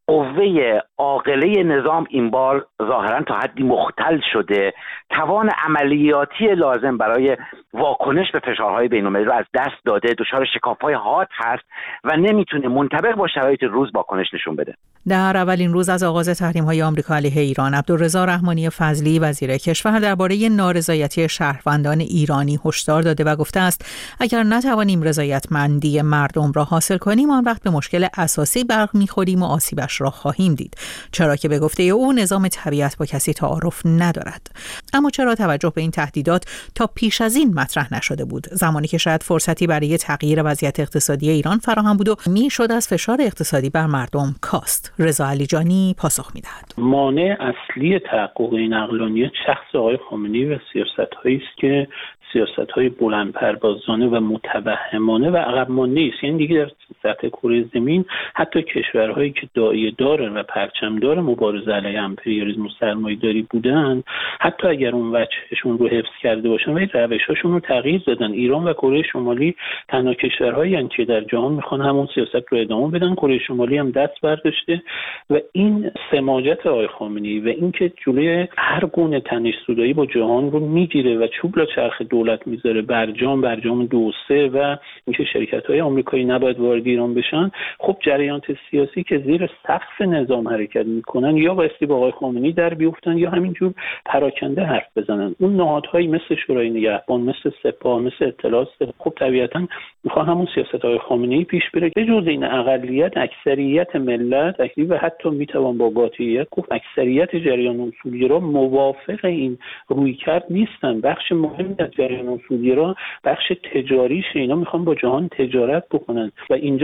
قوه عاقله نظام این بار ظاهراً تا حدی مختل شده، توان عملیاتی لازم برای واکنش به فشارهای بین‌المللی رو از دست داده، دچار شکاف‌های حاد هست و نمیتونه منطبق با شرایط روز واکنش نشون بده. در اولین روز از آغاز تحریم‌های آمریکا علیه ایران، عبدالرضا رحمانی فضلی وزیر کشور درباره نارضایتی شهروندان ایرانی هشدار داده و گفته است اگر نتوانیم رضایتمندی مردم را حاصل کنیم، آن وقت به مشکل اساسی برمیخوریم و آسیبش را خواهیم دید، چرا که به گفته او نظام طبیعت با کسی تعارف ندارد. اما چرا توجه به این تهدیدات تا پیش از این مطرح نشده بود، زمانی که شاید فرصتی برای تغییر وضعیت اقتصادی ایران فراهم بود و میشد از فشار اقتصادی بر مردم کاست؟ رضا علیجانی پاسخ میدهد. مانع اصلی تحقق این عقلانیت شخص آقای خامنه‌ای و سیاست‌هایی است که سیاست‌های بلند پروازانه و متوهمانه و عقب مانده است. یعنی دیگه در سطح کره زمین حتی کشورهایی که داعیه دارن و پرچمدار مبارزه علیه امپریالیسم و سرمایه‌داری بودن، حتی اگر اون وجهشون رو حفظ کرده باشن ولی روش‌هاشون رو تغییر دادن. ایران و کره شمالی تنها کشورهایی هستند که در جهان میخوان همون سیاست رو ادامه بدن. کره شمالی هم دست برداشته و این سماجت آقای خامنه‌ای و اینکه جلوی هر گونه تنش‌زدایی با جهان رو میگیره و چوب لا چرخ دولت میذاره، برجام برجام دو سه و اینکه شرکت‌های آمریکایی نباید وارد ایران بشن، خب جریانات سیاسی که زیر سقف نظام حرکت میکنن یا بایستی با آقای خامنه‌ای در بیفتن یا همینجور پراکنده حرف بزنن. اون نهادهایی مثل شورای نگهبان، مثل سپاه، مثل اطلاعات، خب طبیعتاً میخوان همون سیاست آقای خامنه‌ای پیش بره. به جز این اقلیت، اکثریت ملت و حتی میتوان با قاطعیت گفت اکثریت جریان اصولگرا موافق این رویکرد نیستن. بخش مهمی از جریان اصولگرا بخش تجاریش، اینا میخوان با جهان تجارت بکنن و اینجا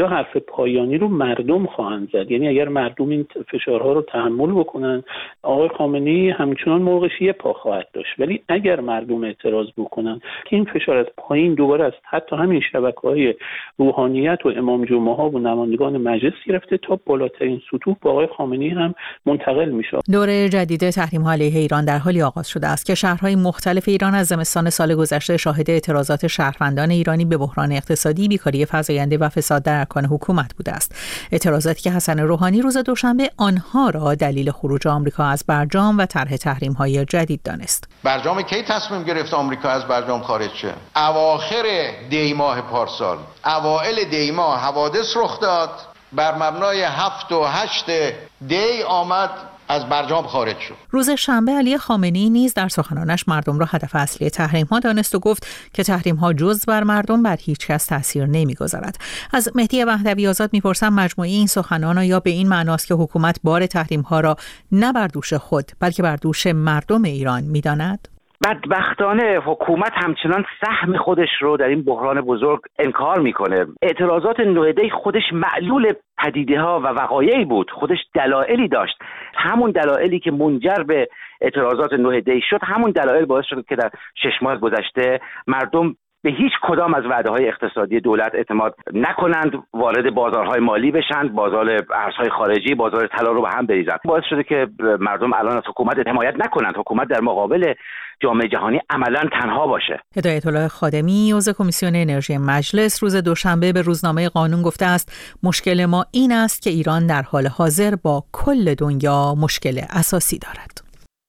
اینجا حرف پایانی رو مردم خواهند زد. یعنی اگر مردم این فشارها رو تحمل بکنن، آقای خامنه‌ای همچنان مرغش یه پا خواهد داشت. ولی اگر مردم اعتراض بکنن که این فشار از پایین دوباره است، حتی همین شبکه‌های روحانیت و امام جمعه ها و نمایندگان مجلس گرفته تا بالاترین سطوح با آقای خامنه‌ای هم منتقل میشه. دوره جدید تحریم‌ها علیه ایران در حالی آغاز شده است که شهرهای مختلف ایران از زمستان سال گذشته شاهد اعتراضات شهروندان ایرانی به بحران اقتصادی، بیکاری فزاینده و فساد در ارکان حکومت بوده است. اعتراضاتی که حسن روحانی روز دوشنبه آنها را دلیل خروج آمریکا از برجام و طرح تحریم‌های جدید دانست. برجام کی تصمیم گرفت آمریکا از برجام خارج شه؟ اواخر دی ماه پارسال، اوائل دی ماه حوادث رخ داد، بر مبنای هفت و هشت دی آمد از برجام خارج شد. روز شنبه علی خامنه‌ای نیز در سخنانش مردم را هدف اصلی تحریم‌ها دانست و گفت که تحریم‌ها جز بر مردم بر هیچ کس تأثیر نمی‌گذارد. از مهدی وحدوی آزاد می‌پرسم مجموعه این سخنان آیا به این معناست که حکومت بار تحریم‌ها را نه بر دوش خود بلکه بر دوش مردم ایران می‌داند؟ بدبختانه حکومت همچنان سهم خودش رو در این بحران بزرگ انکار میکنه. اعتراضات نه دی خودش معلول پدیده‌ها و وقایعی بود، خودش دلایلی داشت. همون دلایلی که منجر به اعتراضات نه دی شد، همون دلایل باعث شد که در شش ماه گذشته مردم به هیچ کدام از وعده‌های اقتصادی دولت اعتماد نکنند، وارد بازارهای مالی بشند، بازار ارزهای خارجی، بازار طلا رو به هم بریزند. باعث شده که مردم الان از حکومت حمایت نکنند، حکومت در مقابل جامعه جهانی عملاً تنها باشه. هدایت الله خادمی عضو کمیسیون انرژی مجلس روز دوشنبه به روزنامه قانون گفته است مشکل ما این است که ایران در حال حاضر با کل دنیا مشکل اساسی دارد.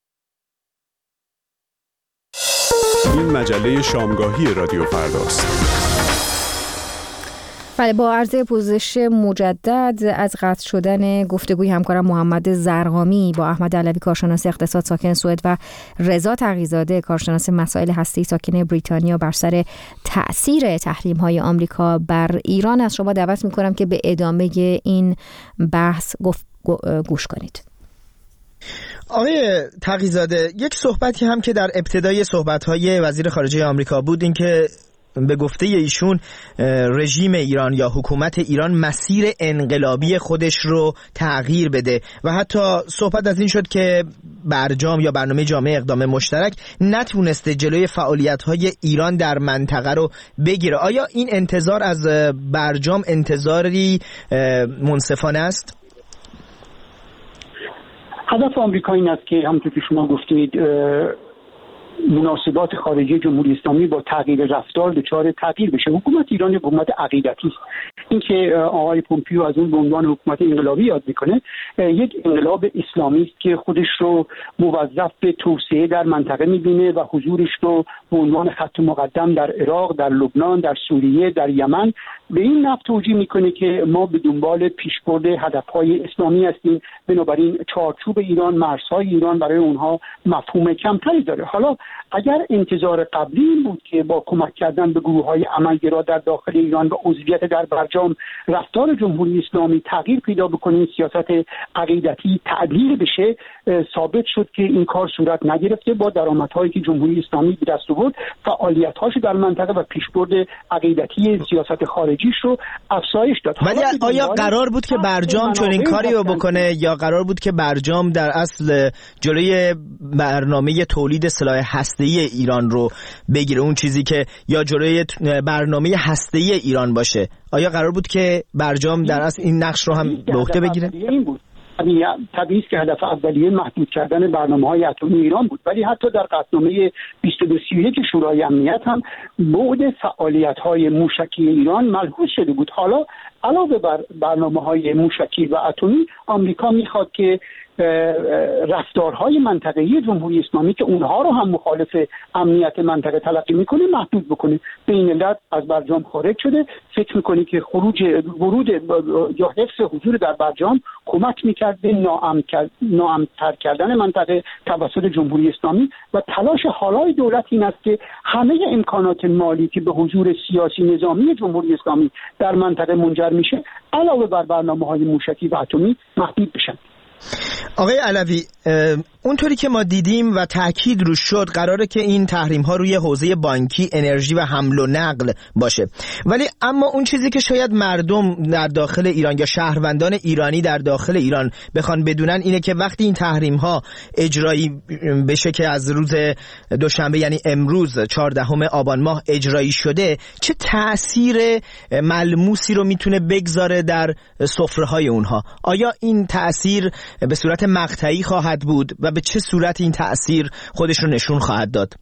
این مجله شامگاهی رادیو فرداست. بله، با عرض پوزش مجدد از قطع شدن گفتگوی همکارم محمد زرقامی با احمد علوی کارشناس اقتصاد ساکن سوئد و رضا تقی‌زاده کارشناس مسائل هسته‌ای ساکن بریتانیا بر سر تأثیر تحریم‌های آمریکا بر ایران از شما دعوت می‌کنم که به ادامه این بحث گوش کنید. آقای تقی‌زاده، یک صحبتی هم که در ابتدای صحبت‌های وزیر خارجه آمریکا بود این که به گفته ایشون رژیم ایران یا حکومت ایران مسیر انقلابی خودش رو تغییر بده و حتی صحبت از این شد که برجام یا برنامه جامع اقدام مشترک نتونسته جلوی فعالیت‌های ایران در منطقه رو بگیره. آیا این انتظار از برجام انتظاری منصفانه است؟ هدف آمریکا این است که همونطور که شما گفتید مناسبات خارجی جمهوری اسلامی با تغییر رفتار دچار تغییر بشه. حکومت ایران یک حکومت عقیدتی است. اینکه آقای پومپیو از اون به عنوان حکومت انقلابی یاد میکنه، یک انقلاب اسلامی است که خودش رو موظف به توسعه در منطقه میبینه و حضورش رو به عنوان خط مقدم در عراق، در لبنان، در سوریه، در یمن به این نحو توجیه میکنه که ما به دنبال پیشبرد هدفهای اسلامی هستیم، بنابراین چارچوب ایران، مرزهای ایران برای اونها مفهوم کمتری داره. حالا اگر انتظار قبلی این بود که با کمک کردن به گروه‌های عملگرا در داخل ایران و عضویت در برجام رفتار جمهوری اسلامی تغییر پیدا بکنه، سیاست عقیدتی تعدیل بشه، ثابت شد که این کار صورت نگرفته. با درآمدهایی که جمهوری اسلامی به دست آورد، فعالیت‌هاش در منطقه و پیشبرد عقیدتی سیاست خارجیش رو افزایش داد. ولی آیا قرار بود که برجام چنین کاری رو بکنه یا قرار بود که برجام در اصل جلوی برنامه تولید سلاح هسته‌ای ایران رو بگیره، اون چیزی که یا جلوی برنامه هسته‌ای ایران باشه؟ آیا قرار بود که برجام در اصل این نقش رو هم به عهده بگیره؟ این بود. طبیعی است که هدف اولیه محدود کردن برنامه‌های اتمی ایران بود، ولی حتی در قطعنامه بیست و دو سی و یک شورای امنیت هم بعد فعالیت‌های موشکی ایران ملحوظ شده بود. حالا علاوه بر برنامه‌های موشکی و اتمی، آمریکا می‌خواد که رفتارهای منطقه‌ای جمهوری اسلامی که اونها رو هم مخالف امنیت منطقه تلقی میکنه محدود بکنه. به این علت از برجام خارج شده. فکر میکنه که خروج ورود یا حفظ حضور در برجام کمک میکرد به ناامن‌تر کردن منطقه توسط جمهوری اسلامی و تلاش حالای دولت این است که همه امکانات مالی که به حضور سیاسی نظامی جمهوری اسلامی در منطقه منجر میشه علاوه بر برنامه‌های موشکی و اتمی محدود بشن. آقای علوی، اونطوری که ما دیدیم و تاکید روش شد قراره که این تحریم ها روی حوزه بانکی، انرژی و حمل و نقل باشه. ولی اما اون چیزی که شاید مردم در داخل ایران یا شهروندان ایرانی در داخل ایران بخوان بدونن اینه که وقتی این تحریم ها اجرایی بشه که از روز دوشنبه یعنی امروز چهاردهم آبان ماه اجرایی شده، چه تأثیر ملموسی رو میتونه بگذاره در سفره‌های اونها؟ آیا این تأثیر به صورت مقطعی خواهد بود و به چه صورت این تأثیر خودش رو نشون خواهد داد؟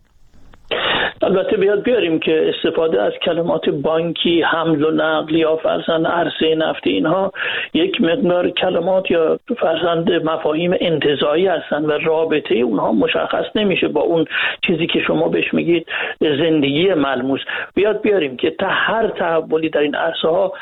البته بیاد بیاریم که استفاده از کلمات بانکی، حمل و نقل یا فرزند عرصه نفتی، اینها یک مقدار کلمات یا فرزند مفاهیم انتزاعی هستند و رابطه اونها مشخص نمیشه با اون چیزی که شما بهش میگید زندگی ملموس. بیاد بیاریم که تا هر تحولی در این عرصه ها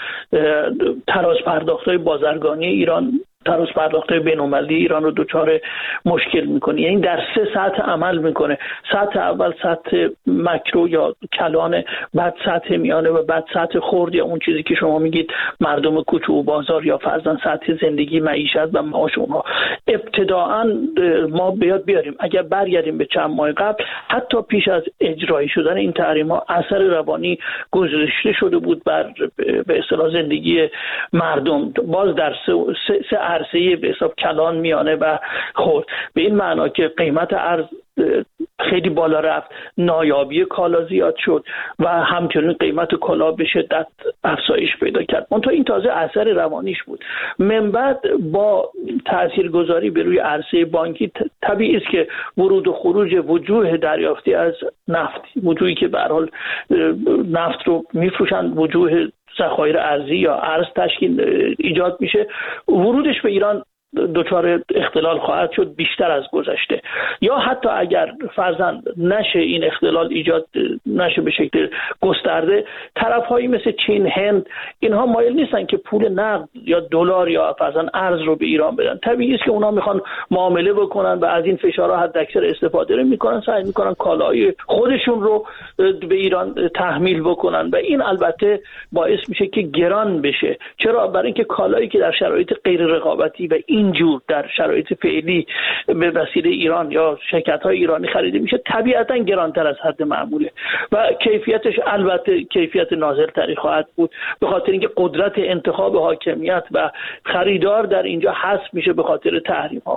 تراز پرداخت‌های بازرگانی ایران، تراز پرداخت‌های بین‌المللی ایران رو دچار مشکل میکنه. یعنی در سه سطح عمل میکنه. سطح اول سطح ماکرو یا کلان، بعد سطح میانه و بعد سطح خرد یا اون چیزی که شما میگید مردم کوچه و بازار یا فرضاً سطح زندگی، معیشت و معاش اونها. ابتداءً ما بیاد بیاریم اگر برگردیم به چند ماه قبل، حتی پیش از اجرایی شدن این تحریم‌ها اثر روانی گذاشته شده بود بر به اصطلاح زندگی مردم، باز در سه, سه عرصه به حساب کلان، میانه و خرد. به این معنا که قیمت ارز خیلی بالا رفت، نایابی کالا زیاد شد و همچنین قیمت کالا به شدت افزایش پیدا کرد. منتها این تازه اثر روانیش بود. من بعد با تاثیرگذاری به روی عرصه بانکی طبیعی است که ورود و خروج وجوه دریافتی از نفت، وجوهی که به هر حال نفت رو میفروشن، وجوه ذخایر ارزی یا ارز تشکیل ایجاد میشه، ورودش به ایران دچار اختلال خواهد شد بیشتر از گذشته. یا حتی اگر فرضاً نشه این اختلال ایجاد نشه به شکل گسترده، طرف‌هایی مثل چین، هند، اینها مایل نیستن که پول نقد یا دلار یا فرضاً ارز رو به ایران بدن. طبیعی است که اونا میخوان معامله بکنن و از این فشارها حداکثر استفاده رو میکنن، سعی میکنن کالای خودشون رو به ایران تحمیل بکنن و این البته باعث میشه که گران بشه. چرا؟ برای اینکه کالایی که در شرایط غیر رقابتی و اینجور در شرایط فعلی به وسیله ایران یا شرکت‌های ایرانی خریده میشه، طبیعتاً گرانتر از حد معموله و کیفیتش البته کیفیت نازل‌تری خواهد بود، به خاطر اینکه قدرت انتخاب حاکمیت و خریدار در اینجا حذف میشه به خاطر تحریم‌ها.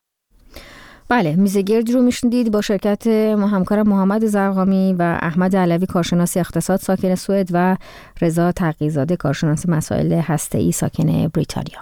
بله، میزگردی رو میشنیدید با شرکت همکارم محمد زرقامی و احمد علوی کارشناس اقتصاد ساکن سوئد و رضا تقی‌زاده کارشناس مسائل هسته‌ای ساکن بریتانیا.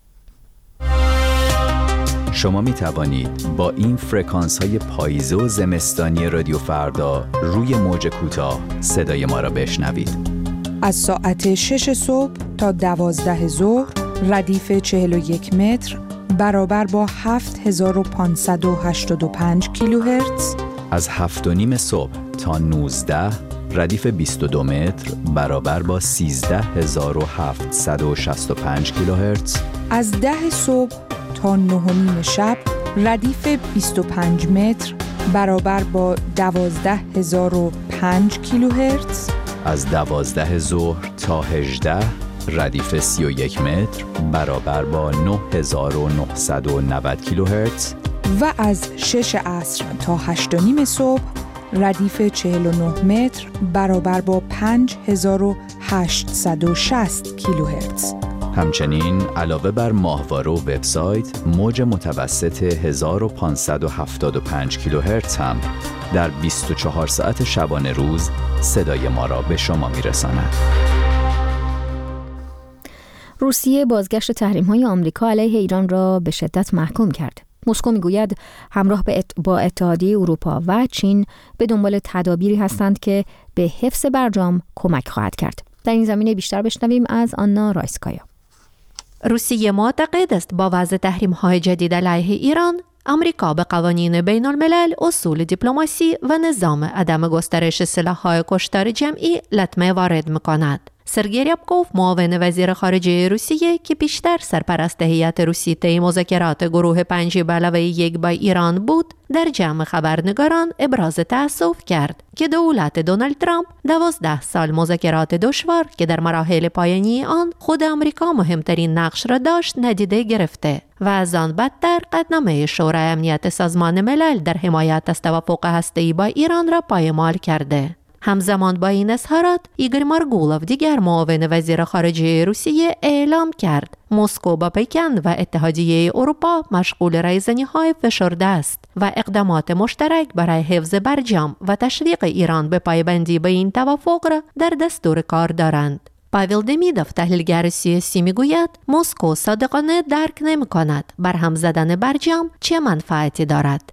شما می توانید با این فرکانس های پاییزه و زمستانی رادیو فردا روی موج کوتاه صدای ما را بشنوید. از ساعت شش صبح تا دوازده ظهر ردیف چهل و یک متر برابر با هفت هزار و پانصد و هشتاد و پنج کیلوهرتز. از هفت و نیم صبح تا نوزده ردیف بیست و دو متر برابر با سیزده هزار و هفتصد و شصت و پنج کیلوهرتز. از ده صبح تا نه و نیم شب ردیف بیست و پنج متر برابر با دوازده هزار و پنج کیلوهرتز. از دوازده ظهر تا هجده ردیف سی و یک متر برابر با نه هزار و نهصد و نود کیلوهرتز. و از شش عصر تا هشت و نیم صبح ردیف چهل و نه متر برابر با پنج هزار و هشتصد و شصت کیلوهرتز. همچنین علاوه بر ماهواره و وبسایت، موج متوسط هزار و پانصد و هفتاد و پنج کیلوهرتز هم در بیست و چهار ساعت شبانه روز صدای ما را به شما میرساند. روسیه بازگشت تحریم‌های آمریکا علیه ایران را به شدت محکوم کرد. مسکو میگوید همراه با اتحادیه اروپا و چین به دنبال تدابیری هستند که به حفظ برجام کمک خواهد کرد. در این زمینه بیشتر بشنویم از آنا رایسکایا. روسیه معتقد است با وضع تحریم‌های جدید علیه ایران، آمریکا به قوانین بین الملل، اصول دیپلماسی و نظام عدم گسترش سلاح‌های کشتار جمعی لطمه وارد می‌کند. سرگئی ریابکوف معاون وزیر خارجه روسیه که بیشتر سرپرست هیئت روسی طی مذاکرات گروه پنج به علاوه یک با ایران بود، در جمع خبرنگاران ابراز تأسف کرد که دولت دونالد ترامپ دوازده سال مذاکرات دشوار که در مراحل پایانی آن خود آمریکا مهمترین نقش را داشت ندیده گرفته و از آن بدتر قطعنامه شورای امنیت سازمان ملل در حمایت از توافق هسته‌ای با ایران را پایمال کرده. همزمان با این اظهارات، ایگور مارگولوف دیگر معاون وزیر خارجه روسیه اعلام کرد مسکو با پکن و اتحادیه اروپا مشغول رایزنی‌های فشرده است و اقدامات مشترک برای حفظ برجام و تشویق ایران به پایبندی به این توافق را در دستور کار دارند. پاویل دمیدوف تحلیلگر سیاسی میگوید مسکو صادقانه درک نمی‌کند برهم زدن برجام چه منفعتی دارد.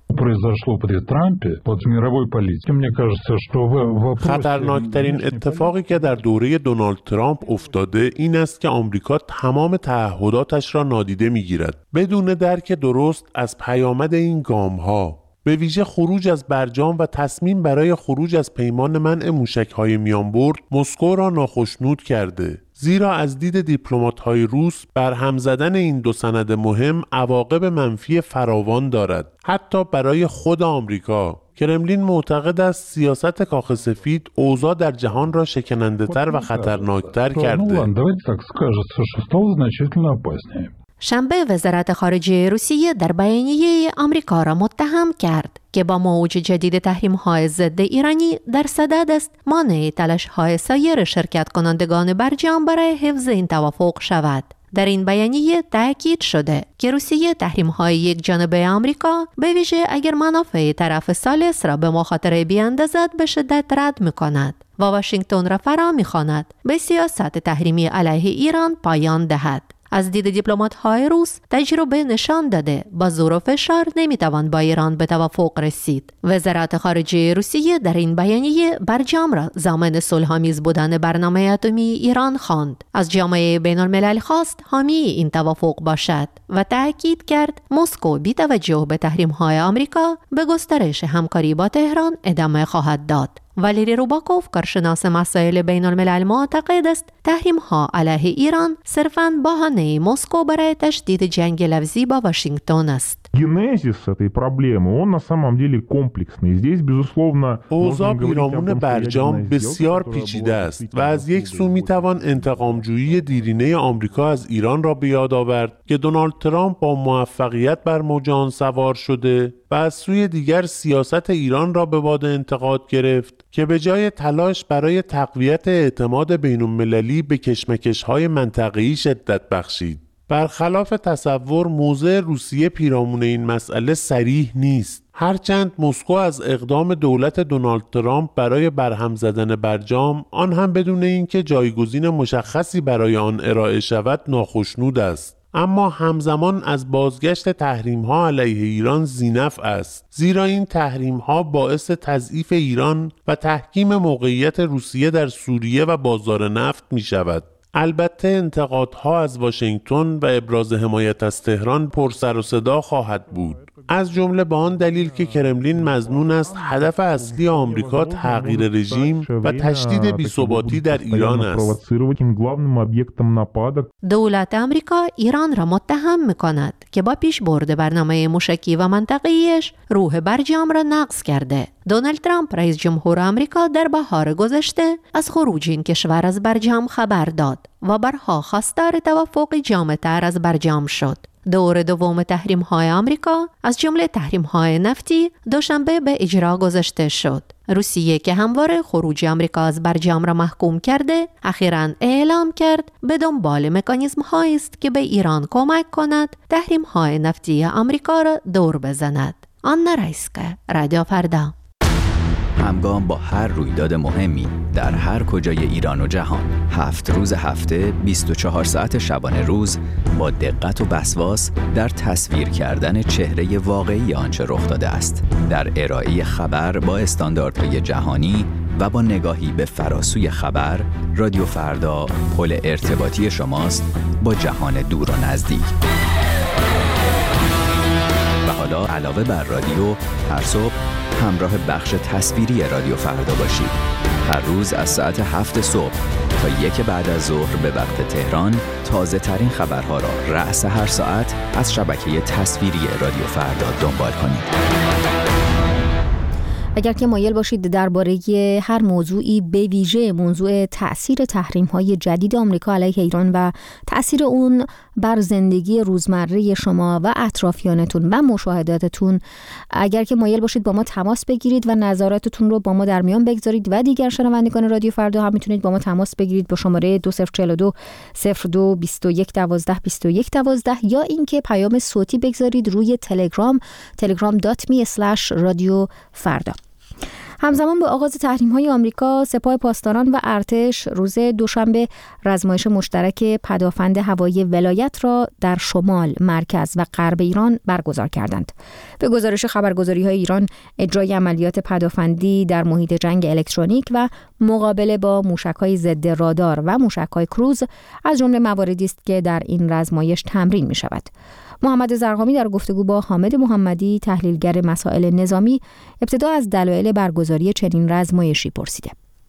خطرناکترین اتفاقی که در دوره دونالد ترامپ افتاده این است که آمریکا تمام تعهداتش را نادیده می‌گیرد بدون درک درست از پیامد این گام‌ها، به ویژه خروج از برجام و تصمیم برای خروج از پیمان منع موشک‌های میانبرد مسکو را ناخشنود کرده. زیرا از دید دیپلمات‌های روس برهم زدن این دو سند مهم عواقب منفی فراوان دارد، حتی برای خود آمریکا. کرملین معتقد است سیاست کاخ سفید اوضاع در جهان را شکننده‌تر و خطرناکتر کرده. شنبه وزارت خارجه روسیه در بیانیه آمریکا را متهم کرد که با موج جدید تحریم‌های ضد ایرانی در صدد است مانع تلاش‌های سایر شرکت کنندگان برجام برای حفظ این توافق شود. در این بیانیه تاکید شده که روسیه تحریم‌های یک جانبه آمریکا به ویژه اگر منافع طرف ثالث را به مخاطره بیاندازد به شدت رد می‌کند و واشنگتن را فرا می‌خواند به سیاست تحریمی علیه ایران پایان دهد. از دید دیپلمات‌های روس تجربه نشان داده با زور و فشار نمیتوان با ایران به توافق رسید. وزارت خارجه روسیه در این بیانیه برجام را ضامن صلح‌آمیز بودن برنامه اتمی ایران خواند. از جامعه بین‌الملل خواست حامی این توافق باشد و تأکید کرد مسکو بی توجه به تحریم‌های آمریکا به گسترش همکاری با تهران ادامه خواهد داد. والیری روباکوف کارشناس مسائل بین الملل معتقد است تحریم‌ها علیه ایران صرفاً بهانه مسکو برای تشدید جنگ لفظی با واشنگتن است. Генезис этой проблемы, он на самом деле комплексный. Здесь, безусловно, اوضاع پیرامون برجام بسیار پیچیده است و از یک سو میتوان انتقامجویی دیرینه آمریکا از ایران را به یاد آورد که دونالد ترامپ با موفقیت بر موج آن سوار شده و از سوی دیگر سیاست ایران را به باد انتقاد گرفت که به جای تلاش برای تقویت اعتماد بین‌المللی به کشمکش‌های منطقه‌ای شدت بخشید. برخلاف تصور موضع روسیه پیرامون این مسئله صریح نیست. هرچند مسکو از اقدام دولت دونالد ترامپ برای برهم زدن برجام، آن هم بدون اینکه جایگزین مشخصی برای آن ارائه شود، ناخشنود است. اما همزمان از بازگشت تحریم‌ها علیه ایران ذی‌نفع است، زیرا این تحریم‌ها باعث تضعیف ایران و تحکیم موقعیت روسیه در سوریه و بازار نفت می‌شود. البته انتقادها از واشنگتن و ابراز حمایت از تهران پر سر و صدا خواهد بود، از جمله به آن دلیل که کرملین مظنون است هدف اصلی آمریکا تغییر رژیم و تشدید بی‌ثباتی در ایران است. دولت آمریکا ایران را متهم می‌کند که با پیشبرد برنامه موشکی و منطقه‌ایش روح برجام را نقض کرده. دونالد ترامپ رئیس جمهور آمریکا در بهار گذشته از خروج این کشور از برجام خبر داد و برها خواستار توافقی جامع‌تر از برجام شد. دور دوم تحریم‌های آمریکا از جمله تحریم‌های نفتی دوشنبه به اجرا گذاشته شد. روسیه که همواره خروج آمریکا از برجام را محکوم کرده، اخیراً اعلام کرد به دنبال مکانیزم‌هایی است که به ایران کمک کند تحریم‌های نفتی آمریکا را دور بزند. آنا رایسکا، رادیو فردا. همگام با هر رویداد مهمی در هر کجای ایران و جهان، هفت روز هفته، بیست و چهار ساعت شبانه روز، با دقت و وسواس در تصویر کردن چهره واقعی آنچه رخ داده است، در ارائه خبر با استانداردهای جهانی و با نگاهی به فراسوی خبر، رادیو فردا پل ارتباطی شماست با جهان دور و نزدیک. و حالا علاوه بر رادیو، هر صبح همراه بخش تصویری رادیو فردا باشید. هر روز از ساعت هفت صبح تا یک بعد از ظهر به وقت تهران تازه ترین خبرها را رأس هر ساعت از شبکه تصویری رادیو فردا دنبال کنید. اگر که مایل باشید درباره هر موضوعی به ویژه موضوع تأثیر تحریم‌های جدید آمریکا علیه ایران و تأثیر اون بر زندگی روزمره شما و اطرافیانتون و مشاهداتتون، اگر که مایل باشید با ما تماس بگیرید و نظراتتون رو با ما در میان بگذارید و دیگر شنوندگان رادیو فردا هم میتونید با ما تماس بگیرید با شماره دو صفر چهار دو صفر دو بیست و یک دوازده بیست و یک دوازده یا اینکه پیام صوتی بگذارید روی تلگرام تلگرام دات می اسلش رادیو فردا. همزمان با آغاز تحریم‌های آمریکا، سپاه پاسداران و ارتش روز دوشنبه رزمایش مشترک پدافند هوایی ولایت را در شمال، مرکز و غرب ایران برگزار کردند. به گزارش خبرگزاری‌های ایران، اجرای عملیات پدافندی در محیط جنگ الکترونیک و مقابله با موشک‌های ضد رادار و موشک‌های کروز از جمله مواردی است که در این رزمایش تمرین می‌شود. محمد زرقامی در گفتگو با حامد محمدی، تحلیلگر مسائل نظامی، ابتدا از دلایل برگزاری چنین رزمایشی پرسیده.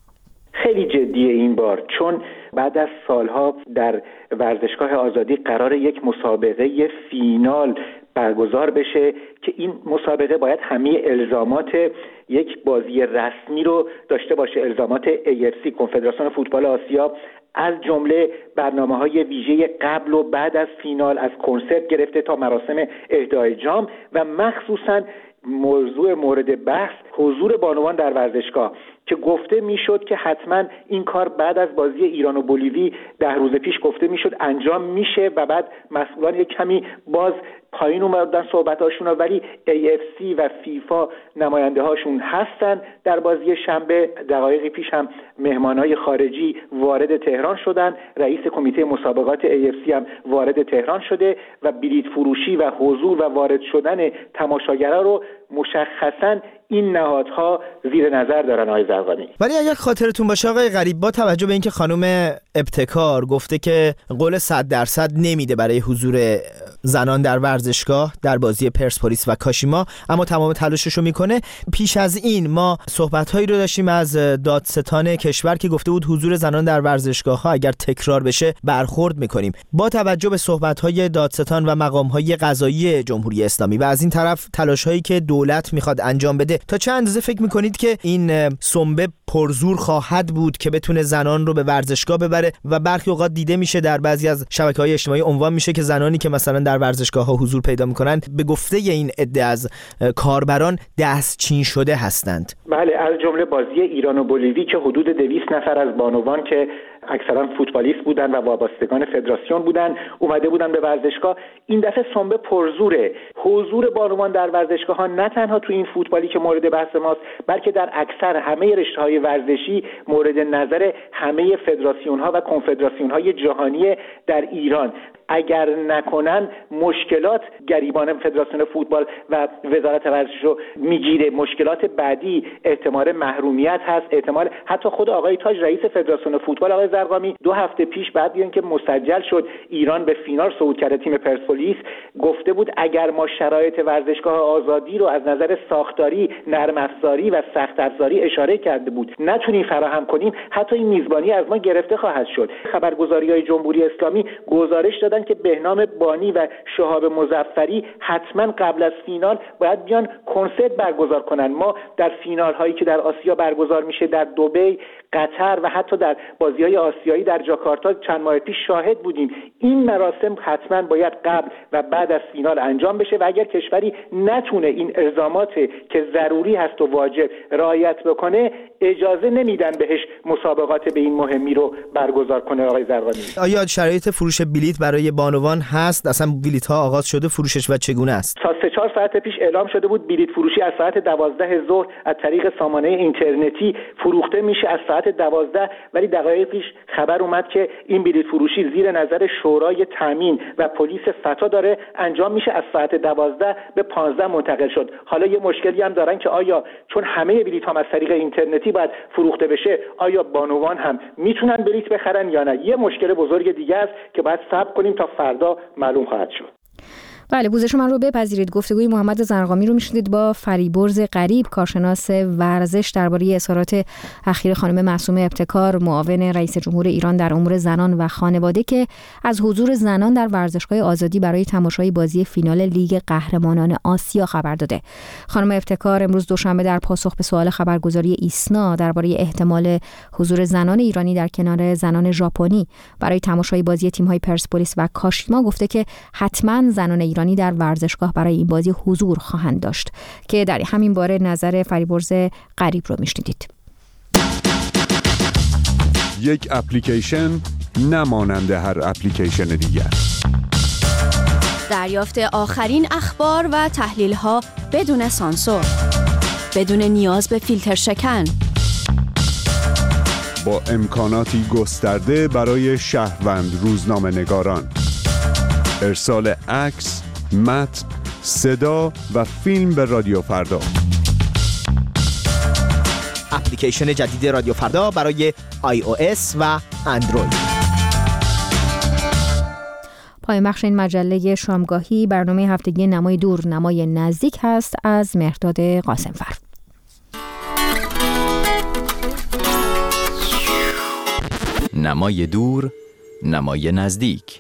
خیلی جدیه این بار، چون بعد از سالها در ورزشگاه آزادی قرار یک مسابقه فینال برگزار بشه که این مسابقه باید همه الزامات یک بازی رسمی رو داشته باشه، الزامات ای اف سی کنفدراسیون فوتبال آسیا، از جمله برنامه‌های ویژه قبل و بعد از فینال، از کنسرت گرفته تا مراسم اهدای جام و مخصوصاً موضوع مورد بحث حضور بانوان در ورزشگاه که گفته میشد که حتما این کار بعد از بازی ایران و بولیوی ده روز پیش گفته میشد انجام میشه و بعد مسئولان یک کمی باز پایین اومدن صحبتاشون، ولی ای اف سی و فیفا نماینده هاشون هستن. در بازی شنبه دقایقی پیش هم مهمانای خارجی وارد تهران شدن، رئیس کمیته مسابقات ای اف سی هم وارد تهران شده و بلیط فروشی و حضور و وارد شدن تماشاگرها رو مشخصاً این نهادها زیر نظر دارن آقای زرقامی. ولی اگر خاطرتون باشه آقای غریب، با توجه به اینکه خانم ابتکار گفته که قول صد درصد نمیده برای حضور زنان در ورزشگاه در بازی پرسپولیس و کاشیما، اما تمام تلاشش رو میکنه، پیش از این ما صحبت‌هایی رو داشتیم از دادستان کشور که گفته بود حضور زنان در ورزشگاه‌ها اگر تکرار بشه برخورد میکنیم. با توجه به صحبت‌های دادستان و مقام‌های قضایی جمهوری اسلامی و از این طرف تلاش‌هایی که دولت میخواد انجام بده، تا چه اندازه فکر میکنید که این سنبه پرزور خواهد بود که بتونه زنان رو به ورزشگاه ببره؟ و برخی اوقات دیده میشه در بعضی از شبکه‌های اجتماعی عنوان میشه که زنانی که مثلا در ورزشگاه‌ها حضور پیدا میکنن به گفته این عده از کاربران دستچین شده هستند. بله، از جمله بازی ایران و بولیوی که حدود دویست نفر از بانوان که اکثرا فوتبالیست بودن و وابستگان فدراسیون بودن اومده بودن به ورزشگاه. این دفعه سنبه پرزوره. حضور بانوان در ورزشگاه ها نه تنها تو این فوتبالی که مورد بحث ماست، بلکه در اکثر همه رشته‌های ورزشی مورد نظر همه فدراسیون ها و کنفدراسیون های جهانی در ایران. اگر نکنن مشکلات گریبان فدراسیون فوتبال و وزارت ورزش رو میگیره. مشکلات بعدی احتمال محرومیت هست، احتمال حتی خود آقای تاج رئیس فدراسیون فوتبال آقای زرقامی دو هفته پیش بعد از اینکه مسجل شد ایران به فینال صعود کرده تیم پرسپولیس، گفته بود اگر ما شرایط ورزشگاه آزادی رو از نظر ساختاری، نرم افزاری و سخت افزاری اشاره کرده بود نتونیم فراهم کنیم، حتی این میزبانی از ما گرفته خواهد شد. خبرگزاری‌های جمهوری اسلامی گزارش دادن که بهنام بانی و شهاب مظفری حتما قبل از فینال باید بیان کنسرت برگزار کنن. ما در فینال هایی که در آسیا برگزار میشه در دبی، قطر و حتی در بازی‌های آسیایی در جاکارتا چند ماه پیش شاهد بودیم. این مراسم حتما باید قبل و بعد از فینال انجام بشه و اگر کشوری نتونه این الزامات که ضروری هست و واجب رعایت بکنه، اجازه نمیدن بهش مسابقات به این مهمی رو برگزار کنه. آقای زرقامی، آیا شرایط فروش بلیت برای بانوان هست؟ اصلا بلیت ها آغاز شده فروشش و چگونه است؟ تا سه چهار ساعت پیش اعلام شده بود بلیت فروشی از ساعت دوازده ظهر از طریق سامانه اینترنتی فروخته میشه از ساعت دوازده، ولی دقایق پیش خبر اومد که این بلیت فروشی زیر نظر شورای تامین و پلیس فتا داره انجام میشه، از ساعت دوازده به پانزده منتقل شد. حالا یه مشکلی هم دارن که آیا چون همه بلیت ها از طریق اینترنتی باید فروخته بشه، آیا بانوان هم میتونن بلیت بخرن یا نه؟ یه مشکل بزرگ دیگه است که باید صبر کنیم تا فردا معلوم خواهد شد. بله، پوزش من رو بپذیرید. گفتگوی محمد زرقامی رو میشنید با فریبرز غریب، کارشناس ورزش، درباره اظهارات اخیر خانم معصومه ابتکار، معاون رئیس جمهور ایران در امور زنان و خانواده، که از حضور زنان در ورزشگاه آزادی برای تماشای بازی فینال لیگ قهرمانان آسیا خبر داده. خانم ابتکار امروز دوشنبه در پاسخ به سوال خبرگزاری ایسنا درباره احتمال حضور زنان ایرانی در کنار زنان ژاپنی برای تماشای بازی تیم‌های پرسپولیس و کاشیما گفته که حتما زنان ایرانی در ورزشگاه برای این بازی حضور خواهند داشت، که در همین باره نظر فریبرز غریب رو میشنیدید. یک اپلیکیشن نمانند هر اپلیکیشن دیگر. دریافت آخرین اخبار و تحلیل‌ها بدون سانسور، بدون نیاز به فیلتر شکن، با امکاناتی گسترده برای شهروند روزنامه‌نگاران. ارسال عکس، متن، صدا و فیلم به رادیو فردا. اپلیکیشن جدید رادیو فردا برای آی او اس و اندروید. پایان بخش این مجله شامگاهی برنامه هفتگی نمای دور نمای نزدیک هست از مهرداد قاسمفر. نمای دور نمای نزدیک.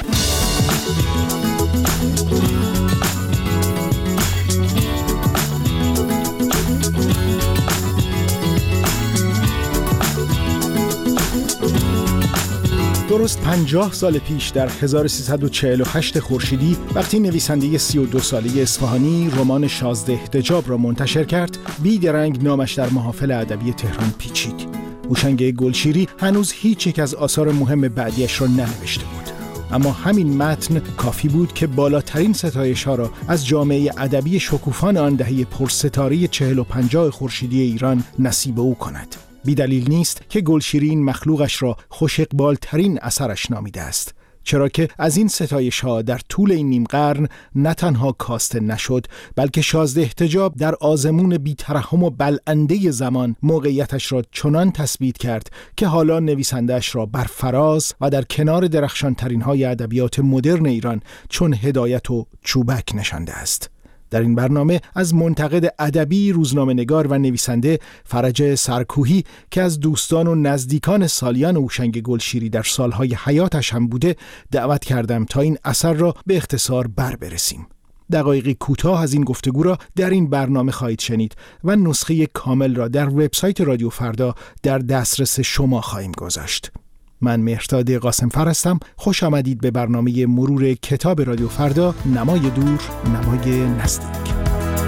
درست پنجاه سال پیش در هزار و سیصد و چهل و هشت خورشیدی وقتی نویسنده سی و دو ساله اصفهانی رمان شازده احتجاب را منتشر کرد، بیدرنگ نامش در محافل ادبی تهران پیچید. هوشنگ گلشیری هنوز هیچ یک از آثار مهم بعدیش را ننوشته بود، اما همین متن کافی بود که بالاترین ستایش‌ها را از جامعه ادبی شکوفان آن دهه پرستاره چهل و پنجاه خورشیدی ایران نصیب او کند. بی دلیل نیست که گلشیری این مخلوقش را خوش اقبالترین اثرش نامیده است، چرا که از این ستایش‌ها در طول این نیم قرن نه تنها کاسته نشد، بلکه شازده احتجاب در آزمون بی‌ترحم و بلنده زمان موقعیتش را چنان تثبیت کرد که حالا نویسنده‌اش را بر فراز و در کنار درخشان‌ترین‌های ادبیات مدرن ایران چون هدایت و چوبک نشانده است. در این برنامه از منتقد ادبی، روزنامه‌نگار و نویسنده فرج سرکوهی که از دوستان و نزدیکان سالیان هوشنگ گلشیری در سالهای حیاتش هم بوده دعوت کردم تا این اثر را به اختصار بر برسیم. دقایقی کوتاه از این گفتگو را در این برنامه خواهید شنید و نسخه کامل را در وبسایت رادیو فردا در دسترس شما خواهیم گذاشت. من مهرداد قاسمفر هستم. خوش آمدید به برنامه مرور کتاب رادیو فردا، نمای دور نمای نزدیک.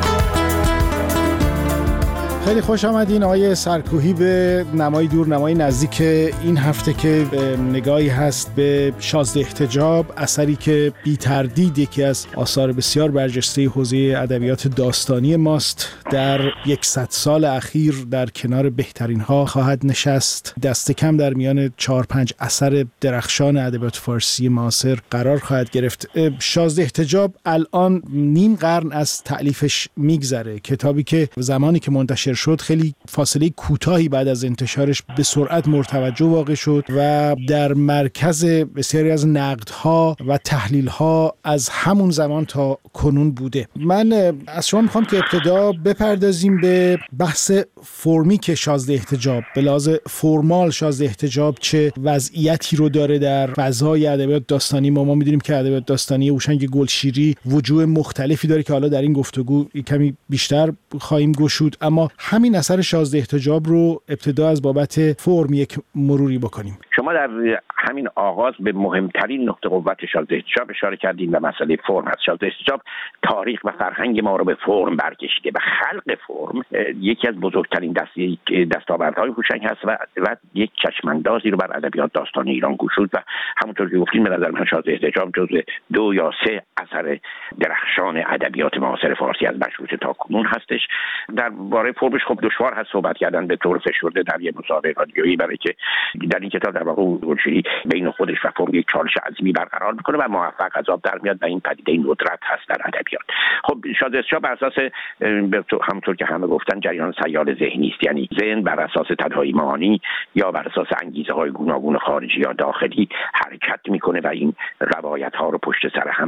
خیلی خوش آمدین آقای سرکوهی به نمای دور نمای نزدیک این هفته که نگاهی هست به شازده احتجاب، اثری که بی تردید یکی از آثار بسیار برجسته حوزه ادبیات داستانی ماست. در یکصد سال اخیر در کنار بهترین ها خواهد نشست. دست کم در میان چهار پنج اثر درخشان ادبیات فارسی معاصر قرار خواهد گرفت. شازده احتجاب الان نیم قرن از تألیفش میگذره، کتابی که زمانی که منتشر شد خیلی فاصله کوتاهی بعد از انتشارش به سرعت مرتوجه واقع شد و در مرکز بسیاری از نقدها و تحلیلها از همون زمان تا کنون بوده. من از شما میخوام که ابتدا بپردازیم به بحث فرمی که شازده احتجاب، به لحاظ فرمال شازده احتجاب چه وضعیتی رو داره در فضای ادبیات داستانی. ما ما میدونیم که ادبیات داستانی هوشنگ گلشیری وجوه مختلفی داره که حالا در این گفتگو کمی بیشتر خواهیم گشود، اما همین اثر شازده احتجاب رو ابتدا از بابت فرم یک مروری بکنیم. شما در همین آغاز به مهمترین نقطه قوت شازده احتجاب اشاره کردین و مسئله فرم است. شازده احتجاب تاریخ و فرهنگ ما رو به فرم برکشیده و خلق فرم یکی از بزرگترین دستاوردهای هوشنگ هست و, و یک چشماندازی رو بر ادبیات داستانی ایران گشود و همونطور که گفتین به نظر من شازده احتجاب جزو دو یا سه اثر درخشان ادبیات معاصر فارسی از مشروطه تا کنون هستش. درباره فرمش خب دشوار هست صحبت کردن به طور فشرده در یک مصاحبه رادیویی، برای که در این کتاب در واقع گلشیری بین خودش و فرم یک چالش عظیمی برقرار میکنه و موفق از آب در میاد و این پدیده ندرت هست در ادبیات. خب شازده احتجاب بر اساس همونطور که همه گفتن جریان سیال ذهنی است، یعنی ذهن بر اساس تداعی معانی یا بر اساس انگیزه های گوناگون خارجی یا داخلی حرکت میکنه و این روایت ها رو پشت سر هم به اصطلاح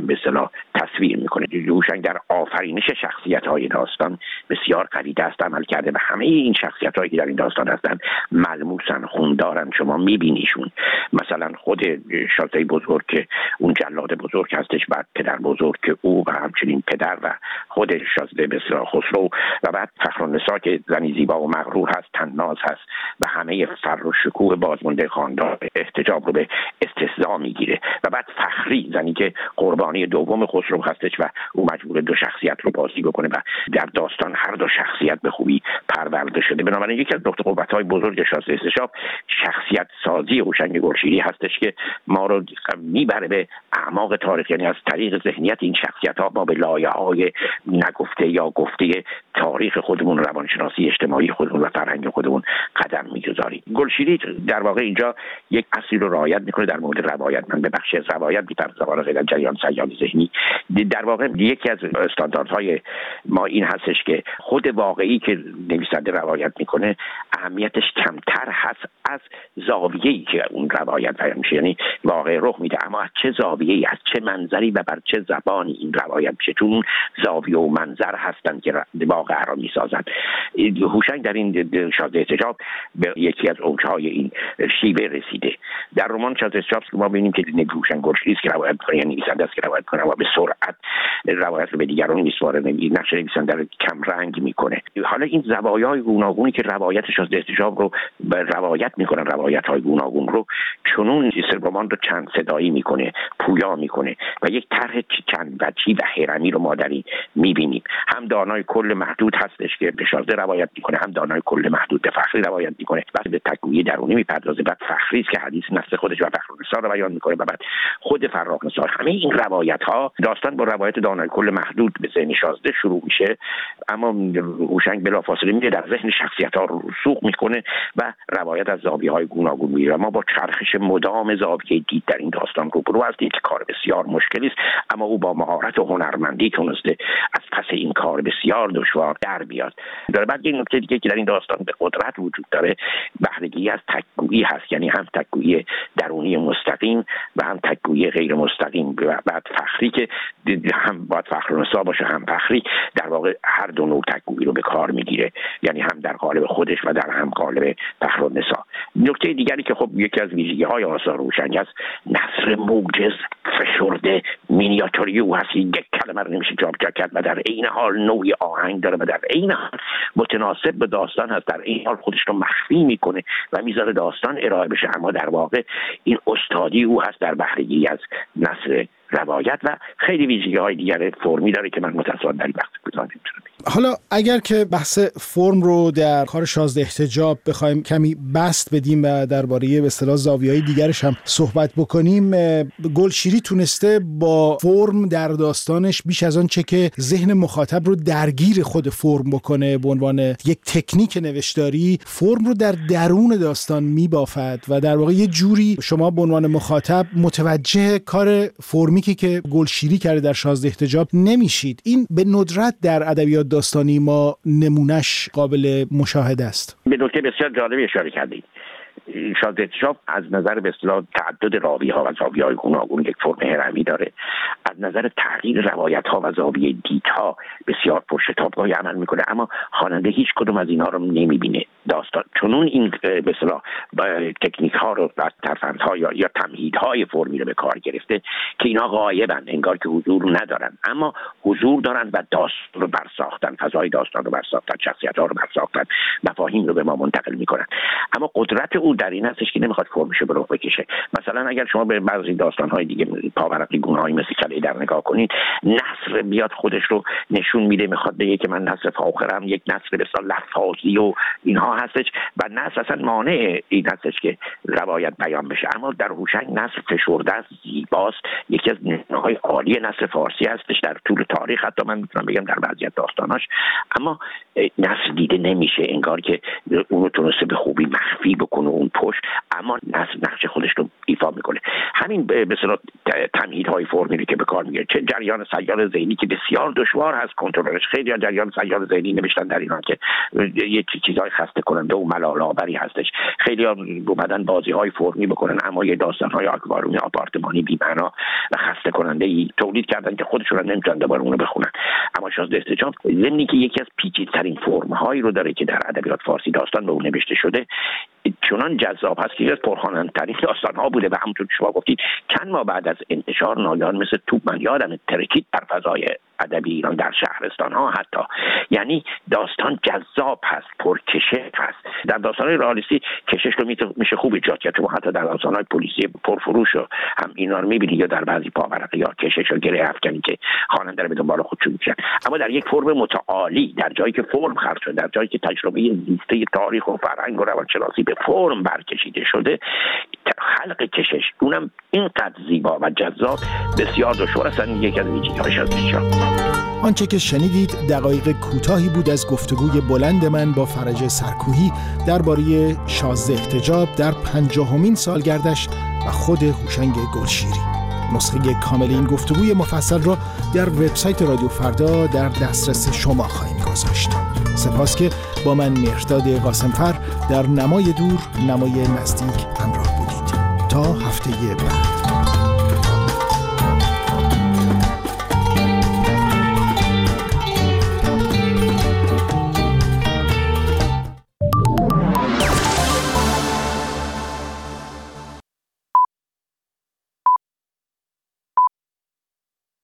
را تصویر میکنه. هوشنگ در آفرینش شخصیت‌های داستان بسیار قوی دست عمل کرده و همه این شخصیت‌هایی که در این داستان هستن ملموسن، خوندارن، شما میبینیشون. مثلا خود شازده بزرگ که اون جلاد بزرگ هستش، بعد پدر بزرگ که او و همچنین پدر و خود شازده بسیار خسرو و بعد فخرالنسا که زنی زیبا و مغرور هست، طناز هست و همه فر و شکوه بازمانده خاندان احتجاب رو به استحضاء میگیره و بعد فخری زنی که قربانی دوم خسرو هستش و او مجبور دو شخصیت رو بازی بکنه و در داستان هر دو شخصیت به خوبی پرورده شده. بنابراین یکی از نقطه قوت‌های بزرگ شازده استشاب شخصیت سازی هوشنگ گلشیری هستش که ما رو میبره به اعماق تاریخ، یعنی از طریق ذهنیت این شخصیت‌ها ما به لایه‌های نگفته یا گفته تاریخ خودمون، روانشناسی اجتماعی خودمون و فرهنگ خودمون قدم می‌گذاریم. گلشیری در واقع اینجا یک اصلی رو رعایت می‌کنه در مورد روایت. من به بخش روایت می‌پردازم غیر از جریان سیال ذهنی. در واقع یکی از استانداردهای ما این هستش که خود واقعی که نویسنده روایت میکنه اهمیتش کمتر هست از زاویه‌ای که اون روایت بیان میشه، یعنی واقع رخ میده اما از چه زاویه‌ای، از چه منظری و بر چه زبانی این روایت میشه، چون زاویه و منظر هستن که واقع را میسازن. هوشنگ در این شازده استشاب به یکی از اوجهای این شیوه رسیده. در رمان شازده استشاب ما ببینیم که هوشنگ گلشیری است که روایت میکنه، یعنی نویسنده است که روایت میکنه و به سرعت روایت رو به دیگران میسپاره، نقش نویسنده رو کم رنگ میکنه. حالا این زوایای گوناگونی که روایت شازده استشاب رو به روایت میکنن، روایت های گوناگون رو چنون رمان رو چند صدایی میکنه، پویا میکنه و یک طرح چند وجهی و هرمی رو ما در این میبینیم. هم دانای کل محدود هستش که به شازده روایت میکنه، هم دانای کل محدود به فخری روایت میکنه، بعد به تکویه درونی میپردازه، بعد فخری است که حدیث نفس خودش و فخرالنسا رو بیان میکنه و بعد خود فراخ‌نسا. همه این روایت ها داستان با روایت دانای کل محدود به ذهن شازده شروع میشه، اما هوشنگ بلافاصله میره در ذهن شخصیت ها رو رسوخ میکنه و روایت از زاویه های گوناگون میره. ما با چرخش مدام زاویه دید در این داستان روبرو هستیم که کار بسیار مشکلی است، اما او با مهارت و هنرمندی تونسته از پس این کار بسیار دشوار در بیاد. در بعد این نکته دیگه که در این داستان به قدرت وجود داره بهره‌گیری از تک‌گویی هست، یعنی هم تک‌گویی درونی مستقیم و هم تک‌گویی غیر مستقیم. بعد فخری که هم باید فخرالنسا باشه هم فخری در واقع هر دو نوع تک‌گویی رو به کار میگیره، یعنی هم در قالب خودش و در هم قالب فخرالنسا. نکته دیگری که خب یکی از ویژگی‌های آثار هوشنگ است نثر موجز، فشرده، مینیاتوری او هست، یک کلمه رو نمیشه جابجا کرد و در عین حال نوعی آهنگ داره و در عین حال متناسب به داستان هست، در عین حال خودش رو مخفی میکنه و میذاره داستان ارائه بشه، اما در واقع این استادی او هست در بهره‌گیری از نثر روایت و خیلی ویژگی‌های دیگر فرمی داره که من متصادم در این وقت کوتاه نمی‌تونم. حالا اگر که بحث فرم رو در کار شازده احتجاب بخوایم کمی بست بدیم و درباره به اصطلاح زاویه‌های دیگرش هم صحبت بکنیم، گلشیری تونسته با فرم در داستانش بیش از آن چه که ذهن مخاطب رو درگیر خود فرم بکنه به عنوان یک تکنیک نوشتاری، فرم رو در درون داستان میبافد و در واقع یه جوری شما به عنوان مخاطب متوجه کار فرمی که گلشیری کرده در شازده احتجاب نمیشید. این به ندرت در ادبیات داستانی ما نمونش قابل مشاهده است. به نکته بسیار جالبی اشاره کردید. شازده احتجاب از نظر به اصطلاح تعدد راوی‌ها و زاویه‌های گوناگون یک فرم هرمی داره. از نظر تغییر روایت‌ها و زاویه دیدها بسیار پرشتاب‌گاهی عمل میکنه، اما خواننده هیچ کدوم از اینها رو نمیبینه. داستان چون این به اصطلاح تکنیک‌ها رو و ترفندها یا یا تمهیدهای فرمی رو به کار گرفته که اینها غایبن، انگار که حضور ندارن، اما حضور دارن و داستان رو برساختن، فضای داستان رو برساختن، شخصیت‌ها رو برساختن، مفاهیم رو به ما منتقل میکنن. اما قدرت او در این هستش که نمیخواد فرمشو به رخ بکشه. مثلا اگر شما به بعضی داستان‌های دیگه پاورقی گونه‌های مثل کله در نگاه کنید، نثر بیاد خودش رو نشون میده، میخواد بگه که من نثر فاخرم، یک نثر به اصطلاح لفاظی و اینها هستش و نثر اصلا مانع این هستش که روایت بیان بشه. اما در هوشنگ نثر فشرده است، زیباست، یکی از نمونه‌های عالی نثر فارسی هستش در طول تاریخ، حتی من میتونم بگم در بعضی از داستاناش، اما نثر دیده نمیشه، انگار که اون رو تونسته به خوبی مخفی بکنه اون پشت، اما نثر نقش خودش رو ایفا میکنه. همین به اصطلاح تمهیدهای فرمی رو که به کار میگیره، چه جریان سیال ذهنی که بسیار دشوار هست کنترلش. خیلی جریان سیال ذهنی نوشتن در ایران که یه چیزای خسته خسته کننده و ملال‌آوری هستش. خیلی ها اومدن بازی های فرمی بکنن، اما یه داستان های آکواریومی آپارتمانی بی معنا و خسته کننده ای تولید کردن که خودشون هم نمیتونن دوباره اونو بخونن. اما شازده احتجاب ضمنی که یکی از پیچیده‌ترین فرم هایی رو داره که در ادبیات فارسی داستان به اون نوشته شده، چنان جذاب هست که از پرخواننده‌ترین داستان ها بوده و همونطور که شما گفتید چند ماه بعد از انتشار ناگهان مثل توپ من یادم ترکید در فضای ادبی ایران، در شهرستان ها حتی. یعنی داستان جذاب هست، پرکشش هست. در داستان‌های رئالیستی کشش رو میشه خوب ایجاد کرد، چون حتی در داستان‌های پلیسی پرفروش و هم اینا رو می‌بینید یا در بعضی پاورقی یا کشش و گره افکنی که خواننده رو به دنبال خودشون می‌کشن. اما در یک فرم متعالی، در جایی که فرم خرج شده، در جایی که تجربه زیسته تاریخ و فرهنگ و روانشناسی به فرم برکشیده شده، خلق کشش اونم اینقدر زیبا و جذاب بسیار دشوار است. یکی از ویژگی‌هاش هست. آنچه که شنیدید دقایق کوتاهی بود از گفتگوی بلند من با فرج سرکوهی درباره شازده احتجاب در پنجاهمین سالگردش و خود هوشنگ گلشیری. نسخه کامل این گفتگوی مفصل را در وبسایت رادیو فردا در دسترس شما خواهیم گذاشت. سپاس که با من مهرداد قاسمفر در نمای دور نمای نزدیک همراه بودید. تا هفته بعد.